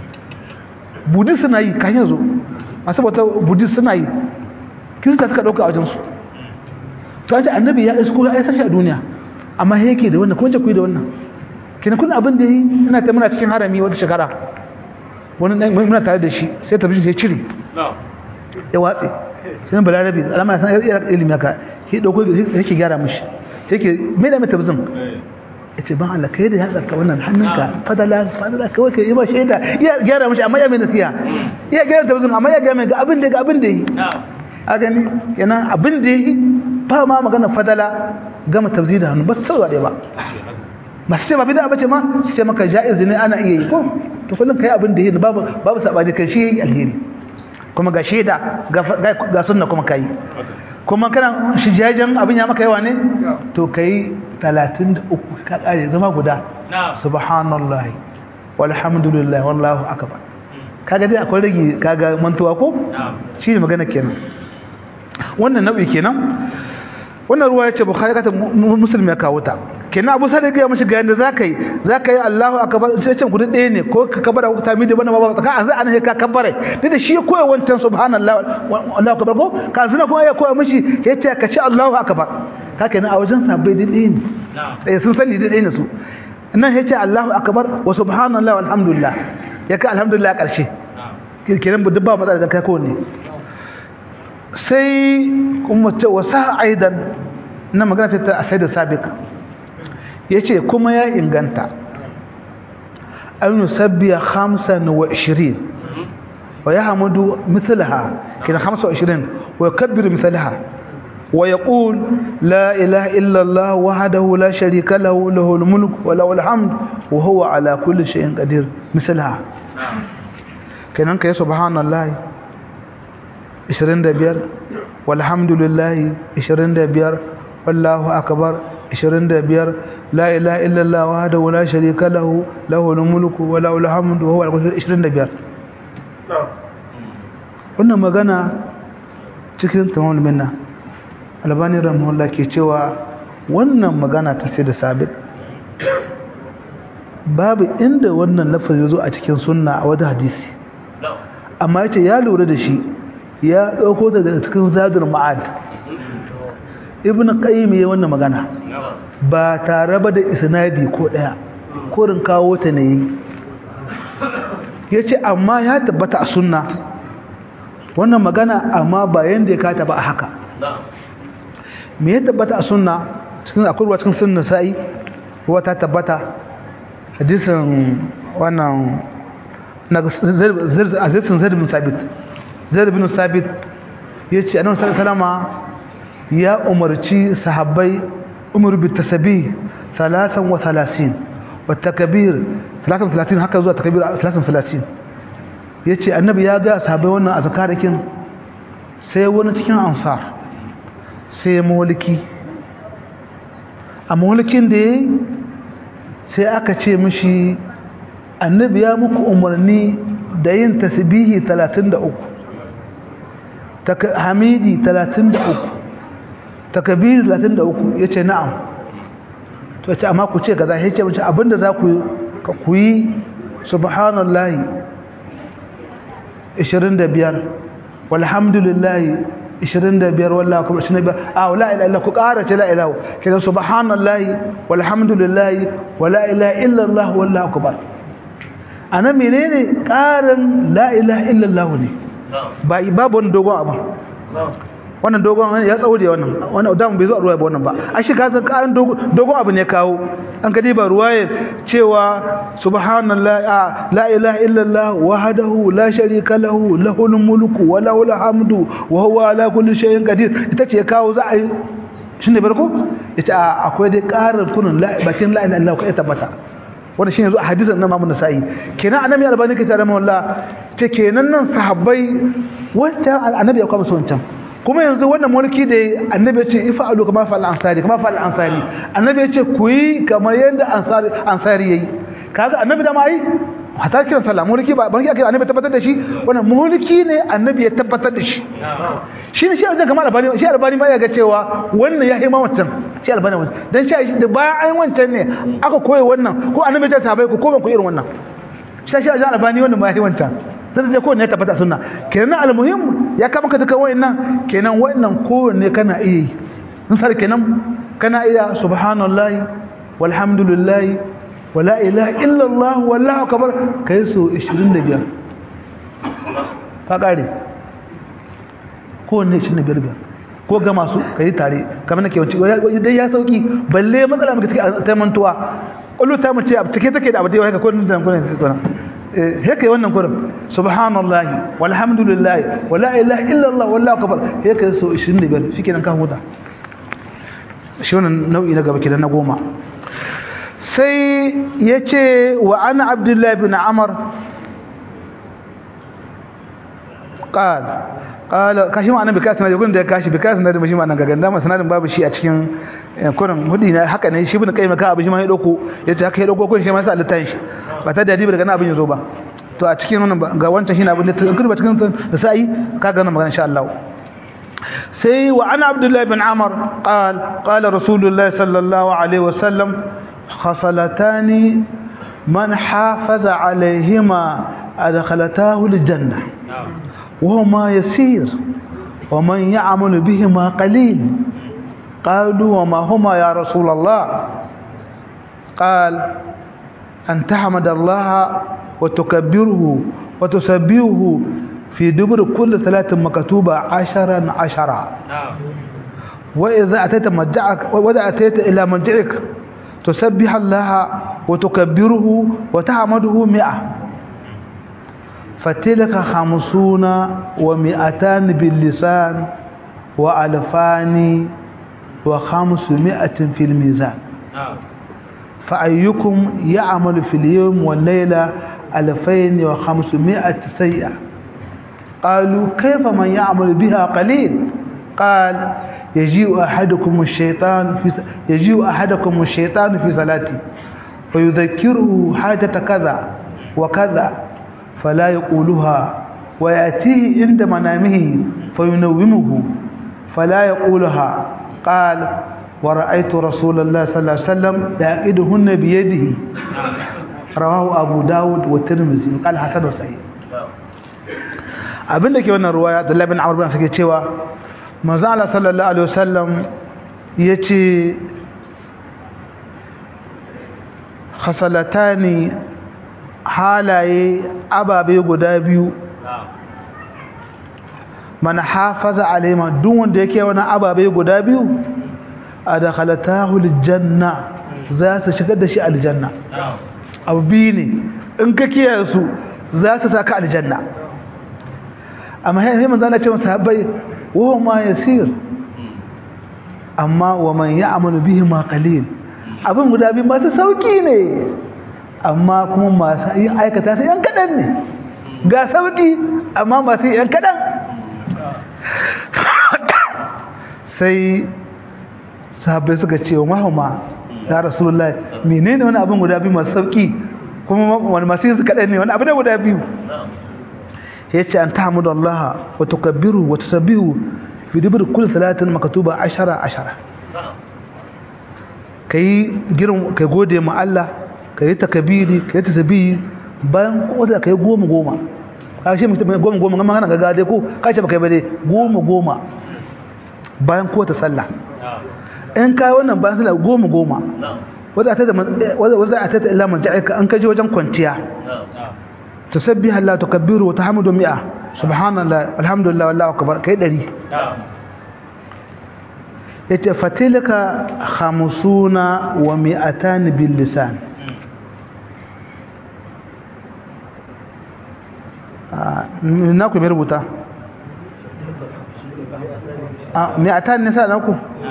budist suna yi kan yazo masu bauta budist suna yi kirista suka dauka a wajen su to an ce Annabi ya isko ya sashi a duniya amma yake da wannan ko ce ku da wannan kina kun abin da yi ina ta muna cikin harami wata shekara wani dan muna tare da shi sai tabbijin sai cire ya watsi sai balarabi alama san ilimi haka shi dauko yake gyara mishi yake me da mutabzin yace ban Allah kai da ya tsaka wannan hannunka fadala fadala kawai kai ba shaida iya gyara mishi amma ya mai nasiha iya gyara tabzin amma ya ga mai ga abin da ga abin da yi a gani yana abin da yi ba ma magana fadala gama tabzi da hannu ba sauwa dai ba ba sai ba bid'a bace ma sai maka jaiz ne ana iya yi ko to kullun kai abin da yi babu babu sabani kai shi yayi alheri kuma ga shaida ga sunna kuma kai kuma kana shijajen abin ya maka yawa ne to kai talatin da uku ka kare zama guda subhanallahi walhamdulillah wallahu akbar kaga dai akwai rage kaga mantuwa ko shi ne magana kenan wannan nau'i kenan wannan ruwa yace bukhari ka muslim ya kawo ta kenan Abu Sa'id ya mishi ga yanda zakai zakai Allahu akbar sai ce gudu ɗaya ne ko ka kabara ko tamidi bana ba ka an zai an ka kabare duk da shi ya koya wancan subhanallahi Allahu akbar ko ka zina ko ya koya mishi yace ka ce Allahu akbar ka kenan a wajen sabbai din ɗaya ne eh sun sani din ɗaya ne su nan yace Allahu akbar wa subhanallahi walhamdulillah yaka alhamdulillah karshe kenan bu dubba matsala da kai ko ne sai kuma ce wasa aidan na magana ta sai da sabiq yace kuma ya inganta an nusabbiya khamsan wa ishirin wa yahmudu mithlaha kina khamsa wa ishirin wa yakbir mithlaha wa yaqul la ilaha illa allah wahdahu la sharika lahu lahul mulk wa lahul hamd wa huwa ala kulli shay'in qadir mithlaha kenan kai subhanallahi ishirin da biyar walhamdulillahi ishirin da biyar wallahu akbar ishirin da biyar la ilaha illallah wahdahu la sharika lahu lahul mulku wa lahul hamdu wa huwa ala kulli shay'in ishirin da biyar wannan magana cikin tamamul minna albani rahimahullah ke cewa wannan magana ta sai da sabit babu inda wannan lafazi yazo a cikin sunna a wani hadisi amma yace ya lura da shi ya dauko ta daga cikin zadul ma'ad ibn qayyim yayin wannan magana ba tare ba da isnadi ko daya kurin kawo ta ne yace amma ya tabbata a sunna wannan magana amma ba yanda ya kata ba a haka me ya tabbata a sunna cikin akwai ruwa cikin sunna sai ruwa ta tabbata hadisin wannan na hadisin zaid bin sabit zaid bin sabit yace annabi sallallahu alaihi wasallam ya umarci sahabbai umar bi tasbih ثلاثة وثلاثين والتكبير ثلاثة وثلاثين haka zuwa takbir ثلاثة وثلاثين yace annabi ya ga sahabbai wannan azkarakin sai wani cikin ansar sai mulki a mulkin da sai aka ce mishi annabi ya muku umarni da yin tasbihi talatin da uku hamidi talatin da uku takbir talatin da uku yace na'am to yace amma ku ce kaza yace mace abinda za ku ku yi subhanallahi ishirin da biyar walhamdulillahi ishirin da biyar wallahi akbar ishirin da biyar ah la ilaha illa ku ƙara ce la ilaha kenan subhanallahi walhamdulillahi wala ilaha illa allah wallahu akbar ana menene ƙarin la ilaha illa allah ne ba babu wani dogon abu wannan dogon ya tsawo da wannan wannan da bai zo a ruwaya ba wannan ba a shi ka san ƙarin dogon abu ne kawo an ka diba ruwaya cewa subhanallahi la ilaha illallah wahdahu la sharika lahu lahul mulku wa lahul hamdu wa huwa ala kulli shay'in qadir ita ce kawo za a yi shine barko ita akwai dai ƙarin kunun bakin la ilaha illallah ka tabbata wannan shine zo a hadisin nan Imam Nasa'i kenan annabi albani ke tare mawalla ce kenan nan sahabbai wanda annabi ya kwaba su wancan kuma yanzu wannan mulki da annabi ya ce ifa'alu kama fa'al ansari kama fa'al ansari annabi ya ce ku yi kamar yanda ansari ansari yayi kaga annabi da mai hata kiran sallah mulki ba mulki ake annabi tabbatar da shi wannan mulki ne annabi ya tabbatar da shi shi ne shi azan kamar albani shi albani ba ya ga cewa wannan ya hima wancan shi albani wancan dan shi da bayan an wancan ne aka koyi wannan ko annabi ya sahabbai ku ko ku irin wannan shi shi azan albani wannan ba ya wancan sai dai ko ne tabbata sunna kenan almuhim ya kama ka dukan wayannan kenan wannan kowanne kana iya yi in sai kenan kana iya subhanallahi walhamdulillahi wala ilaha illa allah wallahu akbar kai so ishirin da biyar ka kare kowanne ishirin da biyar ko ga masu kai tare kamar nake wanci dai ya sauki balle matsala muke take ta mantuwa kullu ta mace take take da abadai haka ko dan kun haka wannan gurin subhanallahi walhamdulillahi wala ilaha illa allah wallahu akbar haka so ishirin da biyar shikenan ka huta shi wannan nau'i na gaba kidan na goma sai yace wa ana abdullah ibn amr qal qala kashi ma annabi kashi na gurin da kashi bi kashi na da shi ma nan gagan da sanadin babu shi a cikin kurin hudi na haka ne shi bin kai maka abin shi ma ya dauko yace haka ya dauko kun shi ma sai Allah shi ba ta dadi daga nan abin yazo ba to a cikin wannan ga wancan shine abin da ta kurba cikin da sai kaga nan magana insha Allah سي وعن عبد الله بن عمر قال قال رسول الله صلى الله عليه وسلم خصلتان من حافظ عليهما أدخلتاه الجنة وهما يسير ومن يعمل بهما قليل قالوا وما هما يا رسول الله قال أن تحمد الله وتكبره وتسبيه في دبر كل ثلاث مكتوبة عشرا عشرا وإذا أتيت مرجعك وإذا أتيت إلى مرجعك تسبح الله وتكبره وتحمده مئة فتلك خمسون ومئتان باللسان وألفان وخمسمائة في الميزان فأيكم يعمل في اليوم والليلة ألفين وخمسمائة سيئة قالوا كيف من يعمل بها قليل قال يجيء أحدكم الشيطان في يجيء أحدكم الشيطان في صلاته فيذكره حاجة كذا وكذا فلا يقولها ويأتيه عند منامه فينومه فلا يقولها قال ورأيت رسول الله صلى الله عليه وسلم يعقدهن بيده رواه أبو داود والترمذي قال حسن صحيح. abinda ke wannan ruwaya Abdullah bin Amr bin sake cewa manzo Allah sallallahu alaihi wasallam yace khasalatani halaye ababe guda biyu man hafaza alaima duk wanda yake wannan ababe guda biyu adkhalatahu aljanna za su shigar da shi aljanna abu biyu ne in ka kiyaye su za su saka aljanna amma sai manzo Allah ce masa sahabbai wa ma yasir amma wa man ya'malu bihi ma qalil abin guda biyu masu sauki ne amma kuma masu yin aikata sai yan kadan ne ga sauki amma masu yan kadan sai sahabbai suka ce wa mahama ya rasulullahi menene wani abin guda biyu masu sauki kuma wani masu yin su kadan ne wani abu da guda biyu yace an tahmudu Allah wa tukabbiru wa tusabbihu fi dubur kulli salatin maktuba ashara ashara kai girin kai gode ma Allah kai takbiri kai tasbihi bayan ko da kai goma goma ka shi mutum goma goma amma kana ga dai ko ka ce baka bade goma goma bayan ko ta sallah in kai wannan bayan sallah goma goma wanda ta wanda ta illa man ja'aka an kaje wajen kwanciya تسبح الله تكبره وتحمده مئة سبحان الله الحمد لله والله أكبر كي دري يتفتلك خمسون ومئتان باللسان ناكو مربوطة مئتان نساء ناكو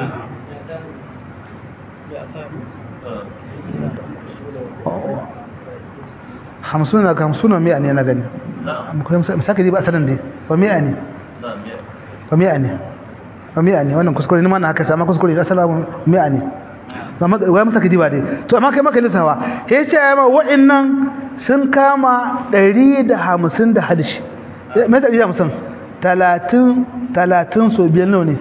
خمسون خمسون ومئة أنا غني مساكي دي بقى سنن دي ومئة أني ومئة أني ومئة أني وانا كسكولي نما أنا هكذا ما كسكولي أسلا مئة أني وما مساكي دي بعدي تو أما كما كنا سوا هيك أما وإنن سنكما دريد خمسين ده حدش ما تدري خمسين ثلاثين ثلاثين سوبيان لوني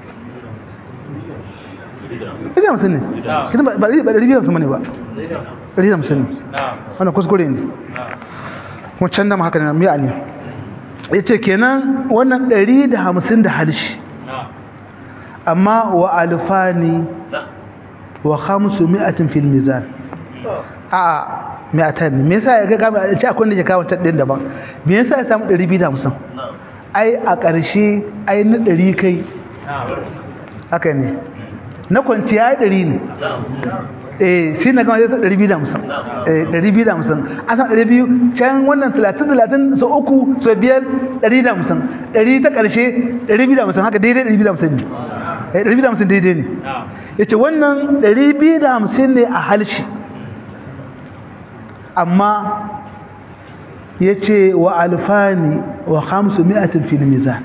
إذا خمسين كده بعدي بعدي خمسين مني بقى ɗari da hamsin wannan kuskure ne wancan da haka ne mi'a ne ya ce kenan wannan ɗari da hamsin da harshe amma wa alfani wa hamsu mi'atin fil mizan a mi'atan ne me yasa ya ga a ce akwai da ke kawo ɗin daban me yasa ya samu ɗari biyu da hamsin ai a ƙarshe ai na ɗari kai haka ne na kwanciya ya ɗari ne eh shi na gama sai ɗari biyu da hamsin eh ɗari biyu da hamsin an san ɗari biyu can wannan talatin talatin sau uku sau biyar ɗari da hamsin ɗari ta ƙarshe ɗari biyu da hamsin haka daidai ɗari biyu da hamsin ne eh ɗari biyu da hamsin daidai ne ya ce wannan ɗari biyu da hamsin ne a halshi amma ya ce wa alfani wa hamsu mi'atin fil mizan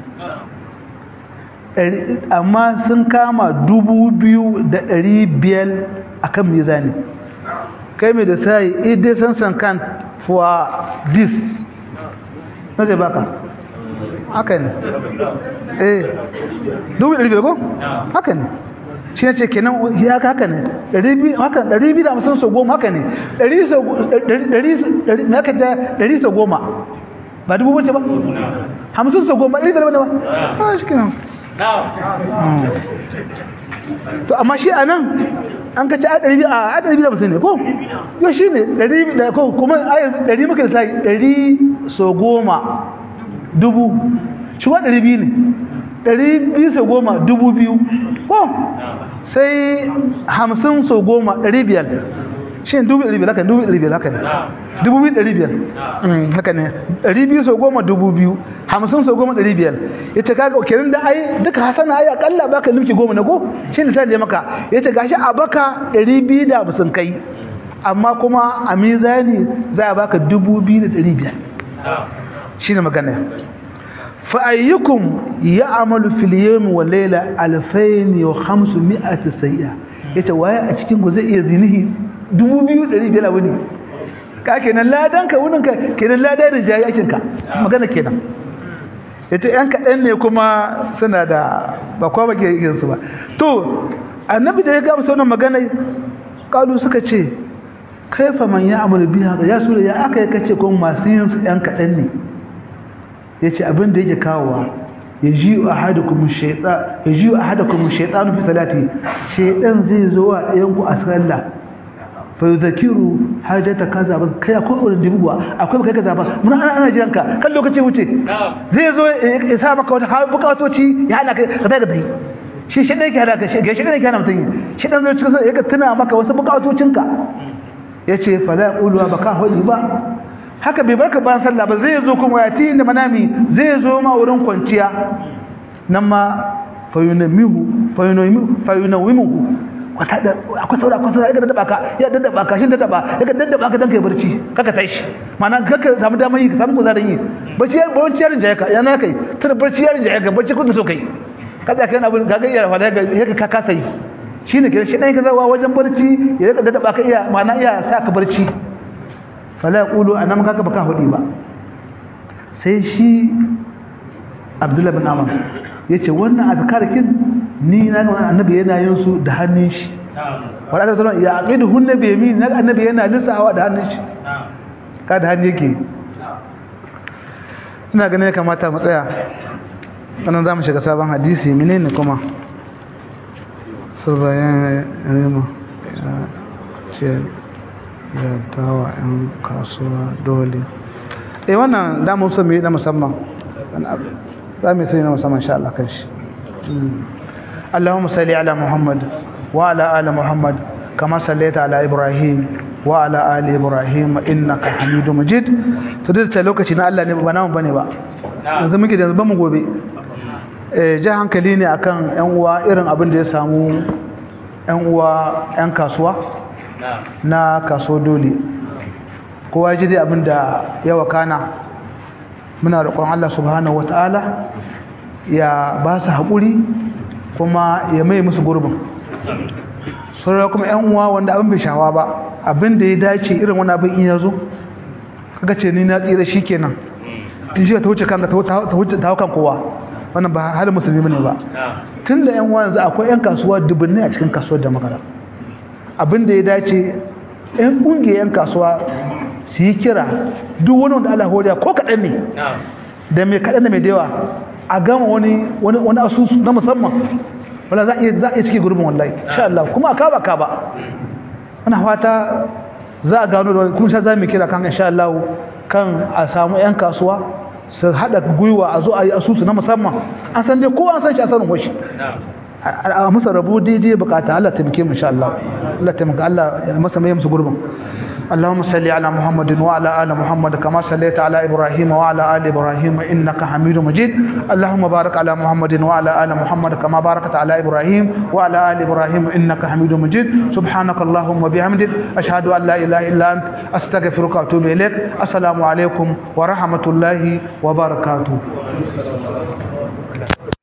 amma sun kama dubu biyu da ɗari biyar a kan mizani kai mai da sai idai san san kan for this na zai baka haka ne eh dubu ɗari biyar ko haka ne shi ne ce kenan ya haka ne ɗari biyu da hamsin sau goma haka ne ɗari sau goma ba dubu bace ba hamsin sau goma ɗari biyar ba ba shi kenan to amma shi a nan an ka ci a ɗari biyu a ɗari biyu da hamsin ne ko yau shi ne ɗari da ko kuma ɗari muka da sai ɗari sau goma dubu shi wa ɗari biyu ne ɗari biyu sau goma dubu biyu ko sai hamsin sau goma ɗari biyar shi ne dubu ɗari biyar haka ne dubu ɗari biyar haka ne dubu biyu ɗari biyar haka ne ɗari biyu sau goma dubu biyu hamsin sau goma ɗari biyar ya ce kaga kenan da ai duka hasana ai akalla baka limki goma na ko shi ne ta je maka ya ce gashi a baka ɗari biyu da hamsin kai amma kuma a mizani za a baka dubu biyu da ɗari biyar shi ne magana فأيكم يعمل في اليوم والليلة ألفين وخمسمائة سيئة yace waye a cikin ku zai iya zinihi dubu biyu da ɗari biyar wani ka kenan ladan ka wurin ka kenan ladan da jayi aikin ka magana kenan yace yan kaɗan ne kuma suna da ba kwa bake yin su ba to annabi da ya ga musu wannan magana kalu suka ce kaifa man ya'malu biha ya sura ya aka yi kace ko masu yin su yan kaɗan ne ya ce abin da yake kawowa ya ji a hadakumun shaitanu fi salati shaitan zai zo a ɗayanku a sallah fa yi zakiru hajjata kaza ba kai akwai wurin dibuwa akwai kai kaza ba muna ana ana jiranka kan lokaci wuce zai zo ya sa maka wata bukatoci ya hana kai ka daga dai shi shaitan yake hana ka shi shaitan yake hana mutum shaitan zai cikin ya tuna maka wasu bukatocinka ya ce fa la ƙuluwa ba ka hudu ba haka bai barka bayan sallah ba zai zo kuma yati da manami zai zo ma wurin kwanciya nan ma fayunamihu fayunamihu fayunawimuhu kwata da akwai saura akwai saura ya daddaba ka ya daddaba ka shin daddaba ya daddaba ka dan kai barci kaka tashi mana kaka samu damar yi ka samu kuzarin yi barci barci yarin jaye ka yana kai tun barci yarin jaye ka barci kun so kai kada kai abin kaga iya fa daga yaka ka kasa yi shine kiran shi dan ka zawa wajen barci ya daddaba ka iya mana iya sa ka barci fala yaqulu anam kaka baka hudi ba sai shi Abdullah bin Amr yace wannan azkarkin ni na ga annabi yana yin su da hannun shi wala ta sallallahu ya aqidu hunna bi yamin na annabi yana lissawa da hannun shi ka da hannu yake ina ganin ya kamata mu tsaya sannan zamu shiga sabon hadisi menene kuma surbayan anima ce da tawa ‘yan kasuwa dole eh wannan damar su mai na musamman za mu sai na musamman sha Allah kan shi Allahumma salli ala Muhammad wa ala ali Muhammad kama sallaita ala Ibrahim wa ala ali Ibrahim innaka Hamidum Majid to da lokaci na Allah ne ba namu bane ba yanzu muke da ban mu gobe eh ja hankali ne akan ‘yan uwa irin abin da ya samu ‘yan uwa ‘yan kasuwa na kaso dole kowa ji dai abinda ya wakana muna roƙon Allah subhanahu wataala ya ba su haƙuri kuma ya mai musu gurbin sauran kuma ƴan uwa wanda abin bai shawa ba abin da ya dace irin wani abin in ya zo kaga ce ni na tsira shikenan in shi ta wuce kanka ta wuce ta hukan kowa wannan ba halin musulmi ne ba tunda ƴan uwa yanzu akwai ƴan kasuwa dubbunai a cikin kasuwar da magana abin da ya dace ƴan ƙungiyar ƴan kasuwa su yi kira duk wani wanda Allah horiya ko kaɗan ne da mai kaɗan da mai da yawa a gama wani wani asusu na musamman wala za a iya za a iya cike gurbin wallahi insha Allah kuma aka ba ka ba ana fata za a gano da kuma sha za mu kira kan insha Allah kan a samu ƴan kasuwa su haɗa gwiwa a zo a yi asusu na musamman an san dai kowa an san shi a sanin hoshi a masa rabu daidai bukata Allah taimake mu insha Allah Allah taimaka Allah ya masa mai musu gurbin اللهم صل على محمد وعلى ال محمد كما صليت على ابراهيم وعلى ال ابراهيم انك حميد مجيد اللهم بارك على محمد وعلى ال محمد كما باركت على ابراهيم وعلى ال ابراهيم انك حميد مجيد سبحانك اللهم وبحمدك اشهد ان لا اله الا انت استغفرك واتوب اليك السلام عليكم ورحمه الله وبركاته